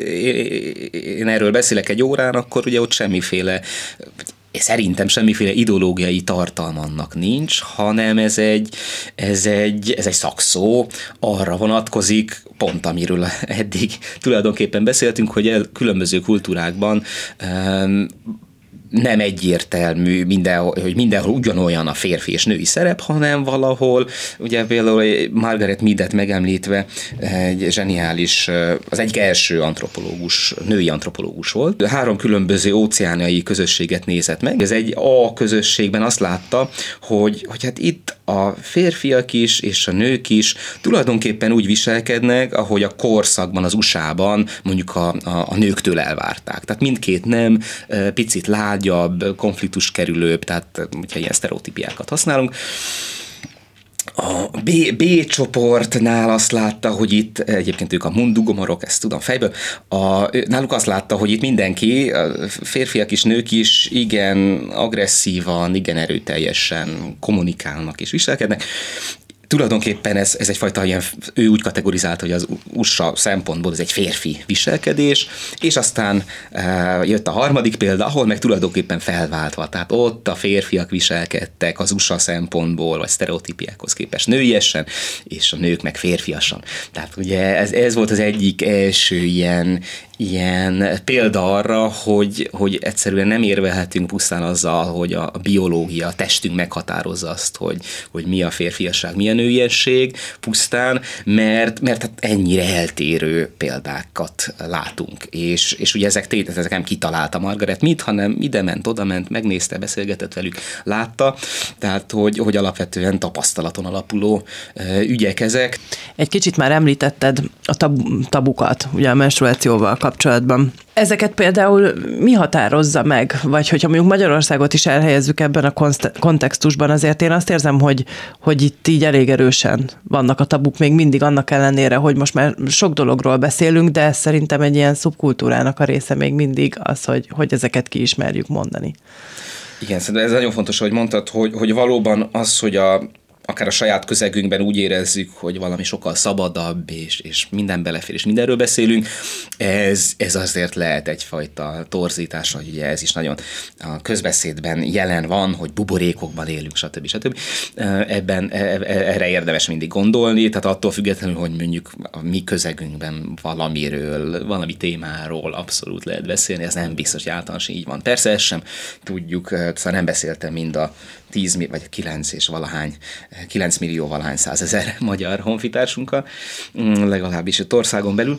én erről beszélek egy órán, akkor ugye ott semmiféle, szerintem semmiféle ideológiai tartalma annak nincs, hanem ez egy, ez egy, ez egy szakszó, arra vonatkozik, pont amiről eddig tulajdonképpen beszéltünk, hogy el, különböző kultúrákban um, nem egyértelmű, mindenhol, hogy mindenhol ugyanolyan a férfi és női szerep, hanem valahol, ugye például Margaret Meadet megemlítve egy zseniális, az egyik első antropológus, női antropológus volt. Három különböző óceániai közösséget nézett meg. Ez egy A közösségben azt látta, hogy, hogy hát itt a férfiak is és a nők is tulajdonképpen úgy viselkednek, ahogy a korszakban, az u es á-ban mondjuk a, a, a nőktől elvárták. Tehát mindkét nem, picit lágyabb, konfliktus kerülőbb, tehát hogyha ilyen sztereotípiákat használunk. A B, B csoportnál azt látta, hogy itt, egyébként ők a mundugomorok, ezt tudom fejből, a, náluk azt látta, hogy itt mindenki, férfiak is, nők is igen agresszívan, igen erőteljesen kommunikálnak és viselkednek. Tulajdonképpen ez, ez egyfajta ilyen, ő úgy kategorizált, hogy az u es á szempontból ez egy férfi viselkedés, és aztán e, jött a harmadik példa, ahol meg tulajdonképpen felváltva, tehát ott a férfiak viselkedtek az u es á szempontból, vagy sztereotípiákhoz képest nőiesen, és a nők meg férfiasan. Tehát ugye ez, ez volt az egyik első ilyen, ilyen példa arra, hogy, hogy egyszerűen nem érvelhetünk pusztán azzal, hogy a biológia, a testünk meghatározza azt, hogy, hogy mi a férfiasság, mi a nőiesség pusztán, mert, mert hát ennyire eltérő példákat látunk. És, és ugye ezek, ezek nem kitalálta Margaret Mead, hanem ide ment, oda ment, megnézte, beszélgetett velük, látta, tehát hogy, hogy alapvetően tapasztalaton alapuló ügyek ezek. Egy kicsit már említetted a tabu, tabukat, ugye a menstruációval kapcsolatban. Ezeket például mi határozza meg? Vagy hogyha mondjuk Magyarországot is elhelyezzük ebben a kontextusban, azért én azt érzem, hogy, hogy itt így elég erősen vannak a tabuk még mindig, annak ellenére, hogy most már sok dologról beszélünk, de szerintem egy ilyen szubkultúrának a része még mindig az, hogy, hogy ezeket ki ismerjük mondani. Igen, szerintem ez nagyon fontos, hogy mondtad, hogy, hogy valóban az, hogy a akár a saját közegünkben úgy érezzük, hogy valami sokkal szabadabb, és, és minden belefér, és mindenről beszélünk, ez, ez azért lehet egyfajta torzítás, hogy ugye ez is nagyon a közbeszédben jelen van, hogy buborékokban élünk, stb. stb. Ebben erre érdemes mindig gondolni, tehát attól függetlenül, hogy mondjuk a mi közegünkben valamiről, valami témáról abszolút lehet beszélni, ez nem biztos, hogy általánosan így van. Persze ezt sem tudjuk, szóval nem beszéltem mind a tíz vagy kilenc és valahány, kilenc millió valahány százezer magyar honfitársunkkal, legalábbis a országon belül.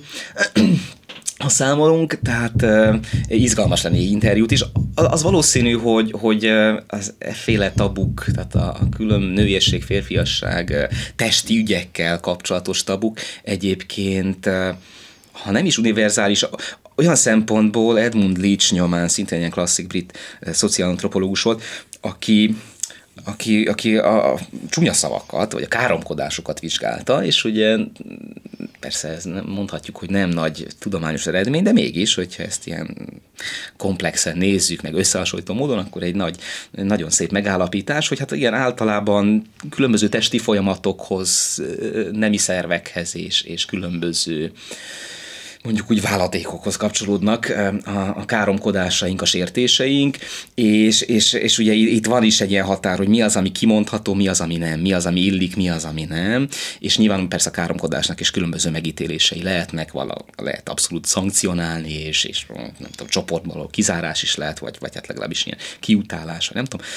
Ha számolunk, tehát uh, izgalmas lenni interjút is. Az valószínű, hogy, hogy az efféle tabuk, tehát a külön nőiesség, férfiasság, testi ügyekkel kapcsolatos tabuk egyébként, uh, ha nem is univerzális, olyan szempontból Edmund Leach nyomán, szintén ilyen klasszik brit uh, szociálantropológus volt, aki aki, aki a csúnya szavakat, vagy a káromkodásokat vizsgálta, és ugye persze ez nem, mondhatjuk, hogy nem nagy tudományos eredmény, de mégis, hogyha ezt ilyen komplexen nézzük, meg összehasonlító módon, akkor egy nagy, nagyon szép megállapítás, hogy hát igen, általában különböző testi folyamatokhoz, nemi szervekhez és, és különböző mondjuk úgy váladékokhoz kapcsolódnak a, a káromkodásaink, a sértéseink, és, és, és ugye itt van is egy ilyen határ, hogy mi az, ami kimondható, mi az, ami nem, mi az, ami illik, mi az, ami nem, és nyilván persze a káromkodásnak is különböző megítélései lehetnek, vala, lehet abszolút szankcionálni, és, és nem tudom, csoportból kizárás is lehet, vagy, vagy hát legalábbis ilyen kiutálás, vagy nem tudom,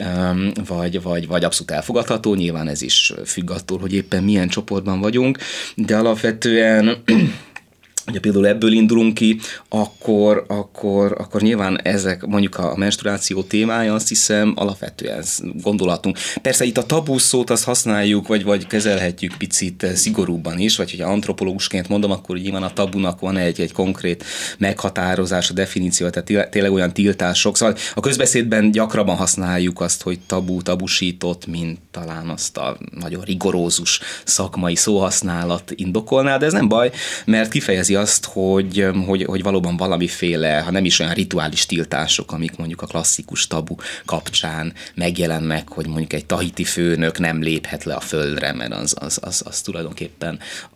vagy, vagy, vagy abszolút elfogadható, nyilván ez is függ attól, hogy éppen milyen csoportban vagyunk, de alapvetően hogyha például ebből indulunk ki, akkor, akkor, akkor nyilván ezek mondjuk a menstruáció témája, azt hiszem alapvetően gondolatunk. Persze itt a tabu szót azt használjuk, vagy, vagy kezelhetjük picit szigorúbban is, vagy hogyha antropológusként mondom, akkor nyilván a tabunak van egy, egy konkrét meghatározás, a definíció, tehát tényleg olyan tiltások. Szóval a közbeszédben gyakrabban használjuk azt, hogy tabu, tabusított, mint talán azt a nagyon rigorózus szakmai szóhasználat indokolná, de ez nem baj, mert kifejezi azt, hogy, hogy, hogy valóban valamiféle, ha nem is olyan rituális tiltások, amik mondjuk a klasszikus tabu kapcsán megjelennek, hogy mondjuk egy tahiti főnök nem léphet le a földre, mert az, az, az, az tulajdonképpen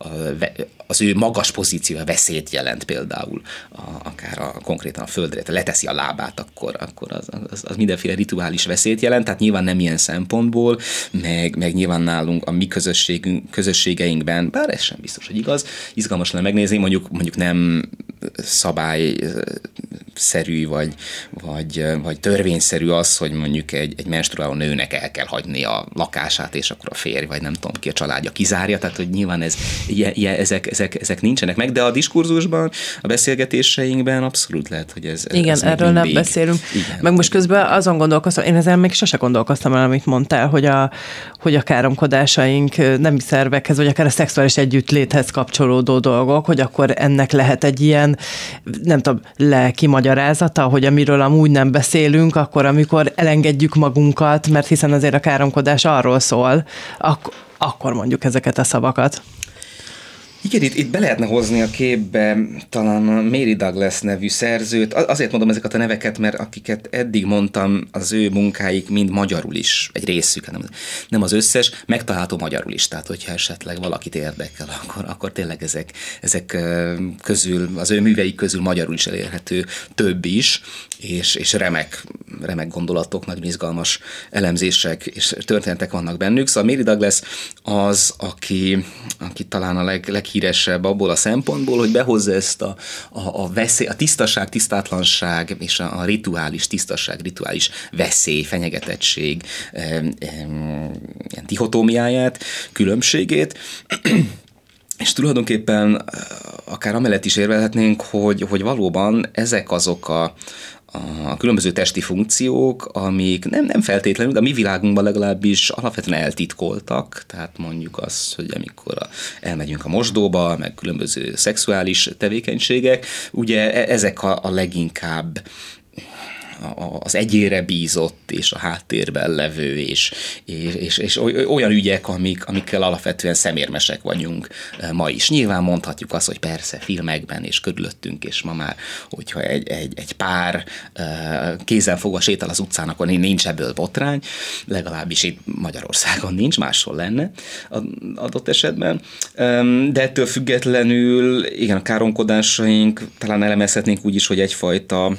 az ő magas pozíciója veszélyt jelent például, a, akár a, konkrétan a földre, leteszi a lábát, akkor, akkor az, az, az mindenféle rituális veszélyt jelent, tehát nyilván nem ilyen szempontból, meg, meg nyilván nálunk a mi közösségünk, közösségeinkben, bár ez sem biztos, hogy igaz, izgalmas lenne megnézni, mondjuk mondjuk nem szabály szerű, vagy, vagy, vagy törvényszerű az, hogy mondjuk egy, egy menstruáló nőnek el kell hagyni a lakását, és akkor a férj, vagy nem tudom ki, a családja kizárja, tehát hogy nyilván ez, ilyen, ilyen, ezek, ezek, ezek nincsenek meg, de a diskurzusban, a beszélgetéseinkben abszolút lehet, hogy ez Igen, ez erről mindig, nem beszélünk. Igen, meg most közben azon gondolkoztam, én ezzel még sose gondolkoztam el, amit mondtál, hogy a, hogy a káromkodásaink nemi szervekhez, vagy akár a szexuális együttléthez kapcsolódó dolgok, hogy akkor ennek lehet egy ilyen, nem tudom, lelki magyarázata, hogy amiről amúgy nem beszélünk, akkor amikor elengedjük magunkat, mert hiszen azért a káromkodás arról szól, ak- akkor mondjuk ezeket a szavakat. Igen, itt, itt be lehetne hozni a képbe talán a Mary Douglas nevű szerzőt. Azért mondom ezeket a neveket, mert akiket eddig mondtam, az ő munkáik mind magyarul is, egy részük, nem, nem az összes, megtalálható magyarul is. Tehát, hogyha esetleg valakit érdekel, akkor, akkor tényleg ezek, ezek közül, az ő műveik közül magyarul is elérhető több is, és, és remek, remek gondolatok, nagyon izgalmas elemzések és történetek vannak bennük. Szóval Mary Douglas az, aki, aki talán a leg, leghíresebb abból a szempontból, hogy behozza ezt a, a, a veszély, a tisztaság, tisztátlanság és a, a rituális tisztaság, rituális veszély, fenyegetettség e, e, ilyen dihotómiáját, különbségét. És tulajdonképpen akár amellett is érvelhetnénk, hogy, hogy valóban ezek azok a a különböző testi funkciók, amik nem, nem feltétlenül, de a mi világunkban legalábbis alapvetően eltitkoltak, tehát mondjuk az, hogy amikor a, elmegyünk a mosdóba, meg különböző szexuális tevékenységek, ugye ezek a, a leginkább az egyére bízott és a háttérben levő és, és, és, és olyan ügyek, amik, amikkel alapvetően szemérmesek vagyunk ma is. Nyilván mondhatjuk azt, hogy persze filmekben és körülöttünk, és ma már, hogyha egy, egy, egy pár kézenfogva sétál az utcán, akkor nincs ebből botrány, legalábbis itt Magyarországon nincs, máshol lenne adott esetben. De ettől függetlenül, igen, a káromkodásaink talán elemezhetnénk úgy is, hogy egyfajta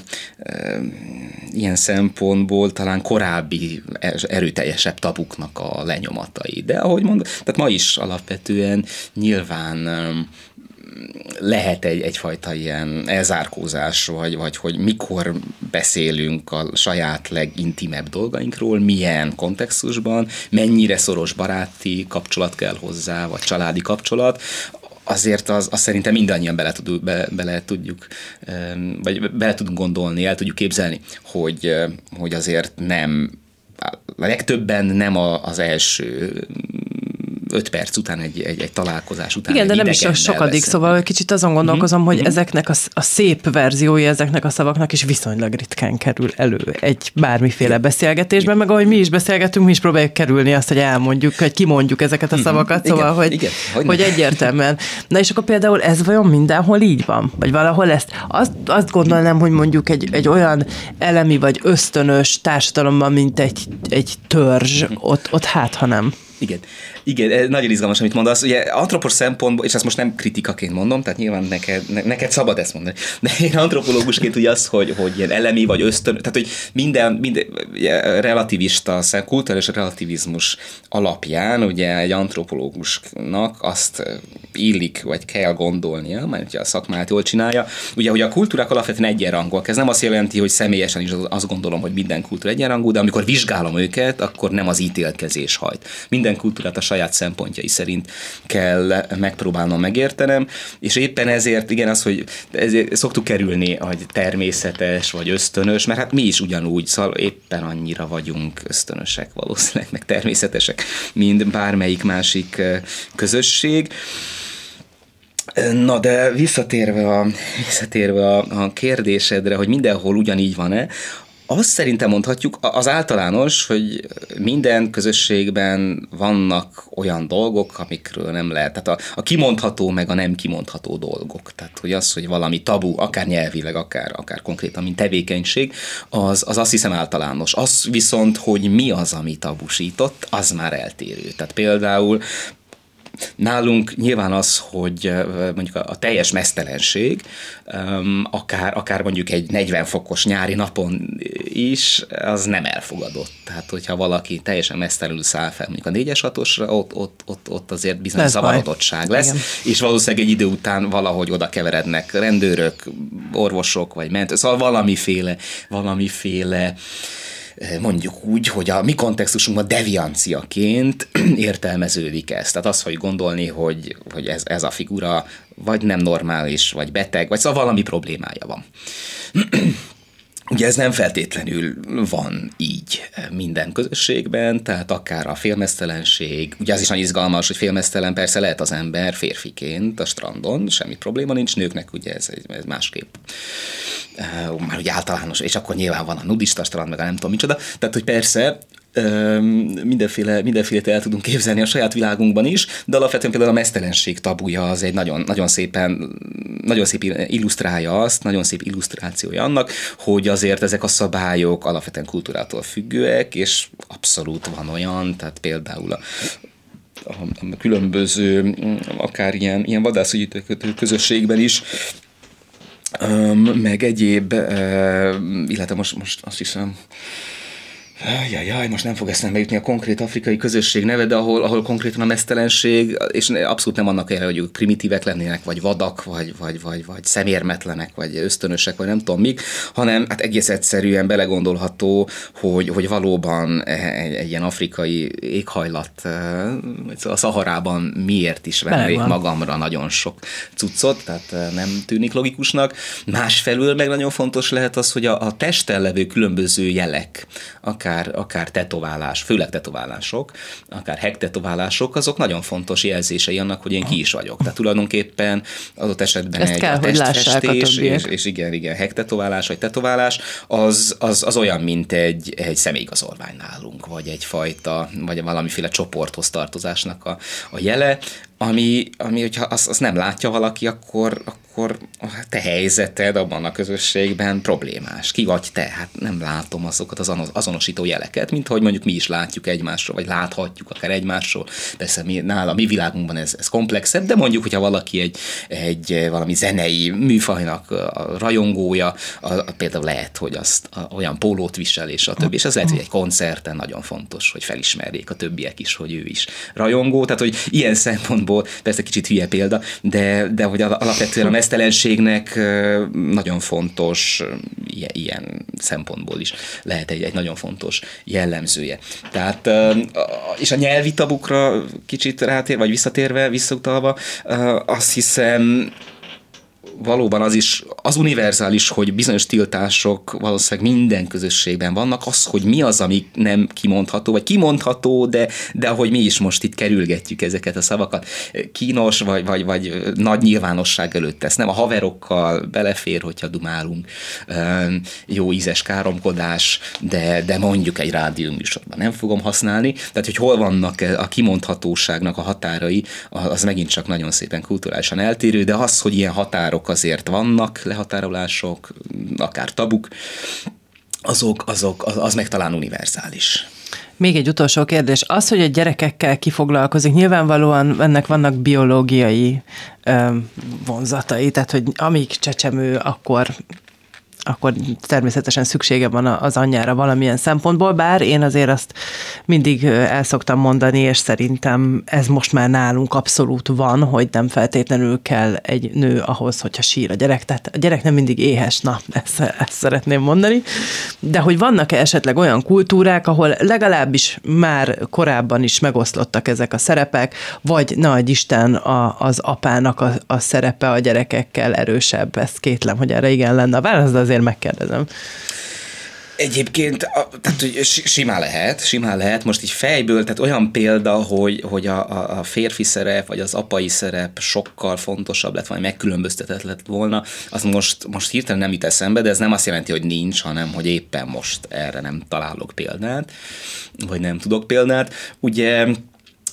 ilyen szempontból talán korábbi erőteljesebb tabuknak a lenyomatai. De ahogy mondom, tehát ma is alapvetően nyilván lehet egy, egyfajta ilyen elzárkózás, vagy, vagy hogy mikor beszélünk a saját legintimebb dolgainkról, milyen kontextusban, mennyire szoros baráti kapcsolat kell hozzá, vagy családi kapcsolat, azért az, az szerintem mindannyian bele, tud, be, bele tudjuk, vagy bele tudunk gondolni, el tudjuk képzelni, hogy, hogy azért nem, a legtöbben nem az első öt perc után, egy, egy, egy találkozás után. Igen, de nem is a sokadik, beszél. Szóval kicsit azon gondolkozom, uh-huh. hogy uh-huh. ezeknek a, a szép verziója ezeknek a szavaknak is viszonylag ritkán kerül elő egy bármiféle Igen. beszélgetésben, Igen. meg ahogy mi is beszélgetünk, mi is próbáljuk kerülni azt, hogy elmondjuk, hogy kimondjuk ezeket a szavakat, uh-huh. szóval, hogy, Igen. hogy, hogy egyértelműen. Na és akkor például ez vajon mindenhol így van? Vagy valahol ezt? Azt, azt gondolnám, hogy mondjuk egy, egy olyan elemi vagy ösztönös társadalomban, mint egy, egy törzs, uh-huh. ott, ott hát, ha nem. Igen. Igen, nagyon izgalmas, amit mondasz. Ugye antropos szempontból, és ezt most nem kritikaként mondom, tehát nyilván neked, ne, neked szabad ezt mondani, de én antropológusként ugye az, hogy, hogy ilyen elemi vagy ösztön, tehát hogy minden, minden relativista, kulturális relativizmus alapján ugye egy antropológusnak azt illik, vagy kell gondolnia, mert ugye a szakmát jól csinálja, ugye, hogy a kultúrák alapvetően egyenrangúak. Ez nem azt jelenti, hogy személyesen is azt gondolom, hogy minden kultúra egyenrangú, de amikor vizsgálom őket, akkor nem az ítélkezés hajt. Minden kultúrát a saját szempontjai szerint kell megpróbálnom megértenem, és éppen ezért, igen, az, hogy ezért szoktuk kerülni, hogy természetes vagy ösztönös, mert hát mi is ugyanúgy, szóval éppen annyira vagyunk ösztönösek valószínűleg, meg természetesek, mint bármelyik másik közösség. Na, de visszatérve a, visszatérve a, a kérdésedre, hogy mindenhol ugyanígy van-e, azt szerintem mondhatjuk, az általános, hogy minden közösségben vannak olyan dolgok, amikről nem lehet. Tehát a, a kimondható, meg a nem kimondható dolgok. Tehát, hogy az, hogy valami tabu, akár nyelvileg, akár, akár konkrétan, mint tevékenység, az, az azt hiszem általános. Az viszont, hogy mi az, ami tabusított, az már eltérő. Tehát például Nálunk nyilván az, hogy mondjuk a, a teljes meztelenség, akár, akár mondjuk egy negyven fokos nyári napon is, az nem elfogadott. Tehát, hogyha valaki teljesen meztelenül száll fel mondjuk a négyes hatosra, ott, ott, ott, ott azért bizony zavarodottság lesz, igen. És valószínűleg egy idő után valahogy oda keverednek rendőrök, orvosok, vagy mentők, szóval valamiféle, valamiféle mondjuk úgy, hogy a mi kontextusunkban devianciaként értelmeződik ez. Tehát azt fogjuk gondolni, hogy, hogy ez, ez a figura vagy nem normális, vagy beteg, vagy szóval valami problémája van. Ugye ez nem feltétlenül van így minden közösségben, tehát akár a félmeztelenség, ugye az is nagyon izgalmas, hogy félmeztelen persze lehet az ember férfiként a strandon, semmi probléma nincs, nőknek ugye ez, ez másképp. Uh, már ugye általános, és akkor nyilván van a nudista strand, meg a nem tudom micsoda, tehát hogy persze mindenféle, mindenféle el tudunk képzelni a saját világunkban is, de alapvetően például a meztelenség tabuja az egy nagyon, nagyon szépen, nagyon szép illusztrálja azt, nagyon szép illusztrációja annak, hogy azért ezek a szabályok alapvetően kultúrától függőek, és abszolút van olyan, tehát például a a különböző, akár ilyen, ilyen vadászügyi közösségben is, meg egyéb, illetve most, most azt hiszem, Jaj, jaj, most nem fog eszembe jutni a konkrét afrikai közösség neve, de ahol, ahol konkrétan a meztelenség, és abszolút nem annak erre, hogy ők primitívek lennének, vagy vadak, vagy, vagy, vagy, vagy szemérmetlenek, vagy ösztönösek, vagy nem tudom mik, hanem hát egész egyszerűen belegondolható, hogy, hogy valóban egy, egy ilyen afrikai éghajlat, a Szaharában miért is vennék magamra nagyon sok cuccot, tehát nem tűnik logikusnak. Másfelől meg nagyon fontos lehet az, hogy a, a testen levő különböző jelek, akár, akár tetoválás, főleg tetoválások, akár hegtetoválások, azok nagyon fontos jelzései annak, hogy én ki is vagyok. Tehát tulajdonképpen adott esetben ezt egy kell, testfestés, és, és igen, igen, hegtetoválás vagy tetoválás, az, az, az olyan, mint egy, egy személyigazolvány nálunk, vagy egyfajta, vagy valamiféle csoporthoz tartozásnak a, a jele, ami, ami hogyha azt, azt nem látja valaki, akkor, akkor a te helyzeted abban a közösségben problémás. Ki vagy te? Hát nem látom azokat az azonosító jeleket, mint hogy mondjuk mi is látjuk egymásról, vagy láthatjuk akár egymásról. Persze mi, nála, mi világunkban ez, ez komplexebb, de mondjuk, hogyha valaki egy, egy valami zenei műfajnak a rajongója, a, a, például lehet, hogy azt a, olyan pólót visel, és a többi, és az lehet, hogy egy koncerten nagyon fontos, hogy felismerjék a többiek is, hogy ő is rajongó. Tehát, hogy ilyen szempontból persze kicsit hülye példa, de, de hogy alapvetően a meztelenségnek nagyon fontos, ilyen, ilyen szempontból is lehet egy, egy nagyon fontos jellemzője. Tehát, és a nyelvi tabukra kicsit rátér, vagy visszatérve, visszautalva, azt hiszem, valóban az is, az univerzális, hogy bizonyos tiltások valószínűleg minden közösségben vannak, az, hogy mi az, ami nem kimondható, vagy kimondható, de, de ahogy mi is most itt kerülgetjük ezeket a szavakat, kínos, vagy, vagy, vagy nagy nyilvánosság előtt tesz. Nem a haverokkal belefér, hogyha dumálunk, jó ízes káromkodás, de, de mondjuk egy rádióműsorban nem fogom használni. Tehát, hogy hol vannak a kimondhatóságnak a határai, az megint csak nagyon szépen kulturálisan eltérő, de az, hogy ilyen határok azért vannak, lehatárolások, akár tabuk, azok, azok, az, az meg talán univerzális. Még egy utolsó kérdés. Az, hogy a gyerekekkel kifoglalkozik, nyilvánvalóan ennek vannak biológiai ö, vonzatai, tehát hogy amíg csecsemő, akkor akkor természetesen szüksége van az anyjára valamilyen szempontból, bár én azért azt mindig el szoktam mondani, és szerintem ez most már nálunk abszolút van, hogy nem feltétlenül kell egy nő ahhoz, hogyha sír a gyerek, tehát a gyerek nem mindig éhes, na, ezt, ezt szeretném mondani, de hogy vannak-e esetleg olyan kultúrák, ahol legalábbis már korábban is megoszlottak ezek a szerepek, vagy nagy Isten a, az apának a, a szerepe a gyerekekkel erősebb, ezt kétlem, hogy erre igen lenne a válasz, de azért megkérdezem. Egyébként, a, tehát hogy simán lehet, simán lehet, most így fejből, tehát olyan példa, hogy, hogy a, a férfi szerep, vagy az apai szerep sokkal fontosabb lett, vagy megkülönböztetett lett volna, az most, most hirtelen nem jut eszembe, de ez nem azt jelenti, hogy nincs, hanem hogy éppen most erre nem találok példát, vagy nem tudok példát. Ugye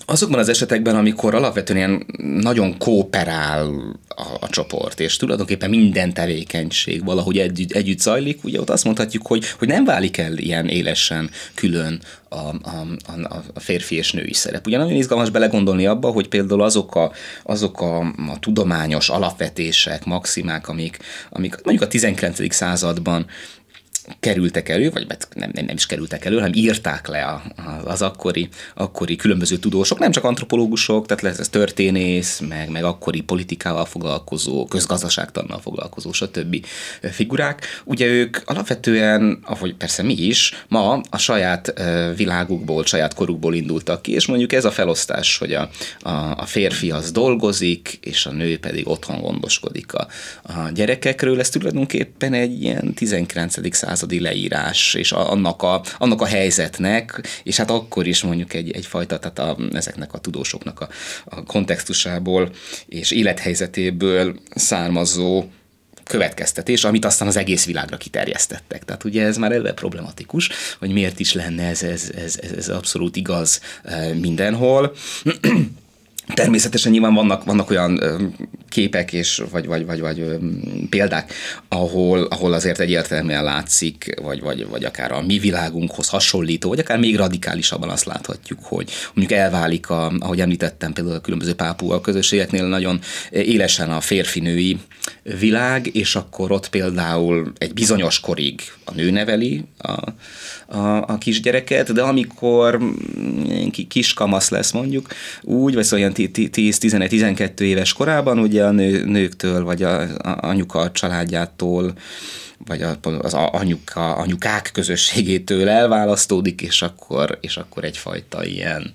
azokban az esetekben, amikor alapvetően ilyen nagyon kooperál a, a csoport, és tulajdonképpen minden tevékenység valahogy együtt, együtt zajlik, ugye ott azt mondhatjuk, hogy, hogy nem válik el ilyen élesen külön a, a, a, a férfi és női szerep. Ugye nagyon izgalmas belegondolni abba, hogy például azok a, azok a, a tudományos alapvetések, maximák, amik, amik mondjuk a tizenkilencedik században kerültek elő, vagy nem, nem, nem is kerültek elő, hanem írták le a, az akkori, akkori különböző tudósok, nem csak antropológusok, tehát lesz ez történész, meg, meg akkori politikával foglalkozó, közgazdaságtannal foglalkozó, stb. Figurák. Ugye ők alapvetően, ahogy persze mi is, ma a saját világukból, saját korukból indultak ki, és mondjuk ez a felosztás, hogy a, a, a férfi az dolgozik, és a nő pedig otthon gondoskodik a, a gyerekekről, ez tulajdonképpen egy ilyen tizenkilencedik századi leírás, és annak a, annak a helyzetnek, és hát akkor is mondjuk egy, egyfajta, tehát a, ezeknek a tudósoknak a, a kontextusából és élethelyzetéből származó következtetés, amit aztán az egész világra kiterjesztettek. Tehát ugye ez már eleve problematikus, hogy miért is lenne ez, ez, ez, ez abszolút igaz mindenhol. Természetesen nyilván vannak, vannak olyan képek és vagy, vagy, vagy, vagy példák, ahol, ahol azért egyértelműen látszik, vagy, vagy, vagy akár a mi világunkhoz hasonlító, vagy akár még radikálisabban azt láthatjuk, hogy mondjuk elválik, a, ahogy említettem, például a különböző pápua közösségeknél nagyon élesen a férfi-női világ, és akkor ott például egy bizonyos korig a nő neveli a, a, a kisgyereket, de amikor kiskamasz lesz mondjuk úgy, vagy szóval tíz-tizenegy-tizenkettő éves korában ugye a nő, nőktől, vagy a, a anyuka családjától, vagy az anyuka, anyukák közösségétől elválasztódik, és akkor, és akkor egyfajta ilyen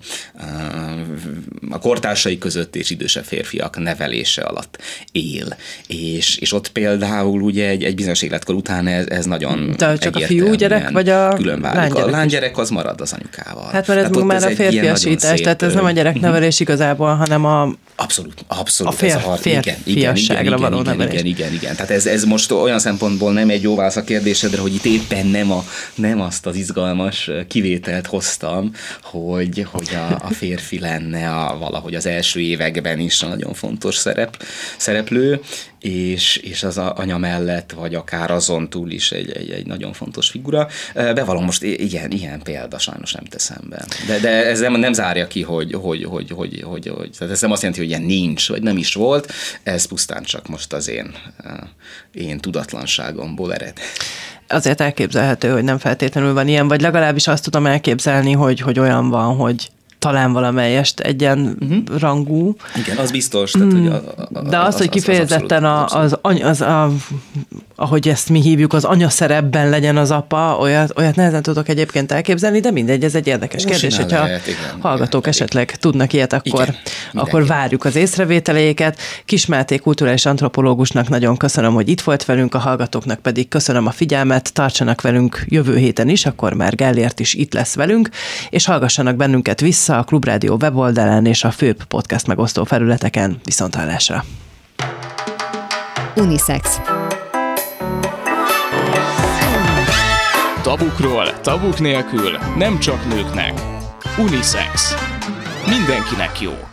a kortársai között és idősebb férfiak nevelése alatt él. És, és ott például ugye egy, egy bizonyos életkor után ez, ez nagyon de csak a fiúgyerek, vagy a lánygyerek? A lánygyerek az marad az anyukával. Hát mert ez hát már a férfiasítás, tehát ez nem a gyereknevelés igazából, hanem a Abszolút, abszolút. A fér, ez a férfiasságra való nevelés. Igen, igen, igen. Tehát ez, ez most olyan szempontból nem egy jó válasz a kérdésedre, hogy itt éppen nem, a, nem azt az izgalmas kivételt hoztam, hogy, hogy a, a férfi lenne a, valahogy az első években is a nagyon fontos szerep, szereplő, és, és az a anya mellett, vagy akár azon túl is egy, egy, egy nagyon fontos figura. Bevallom, most ilyen, ilyen példa sajnos nem teszem be. De, de ez nem, nem zárja ki, hogy, hogy, hogy, hogy, hogy, hogy tehát ez nem azt jelenti, hogy ilyen nincs, vagy nem is volt, ez pusztán csak most az én, én tudatlanságomból ered. Azért elképzelhető, hogy nem feltétlenül van ilyen, vagy legalábbis azt tudom elképzelni, hogy, hogy olyan van, hogy talán valamelyest egyenrangú. Uh-huh. Igen, az biztos. Tehát, hogy a, a, de az, az, hogy kifejezetten az, az, az, az, a, ahogy ezt mi hívjuk, az anyaszerepben legyen az apa, olyat, olyat nehezen tudok egyébként elképzelni, de mindegy, ez egy érdekes Most kérdés, hogyha lehet, igen, hallgatók igen, esetleg igen. tudnak ilyet, akkor, igen, akkor várjuk az észrevételeiket. Kis Máté kulturális antropológusnak nagyon köszönöm, hogy itt volt velünk, a hallgatóknak pedig köszönöm a figyelmet, tartsanak velünk jövő héten is, akkor már Gellért is itt lesz velünk, és hallgassanak bennünket vissza a Klubrádió weboldalán és a főbb podcast megosztó felületeken. Viszonthallásra! Unisex. Tabukról, tabuk nélkül, nem csak nőknek. Unisex. Mindenkinek jó.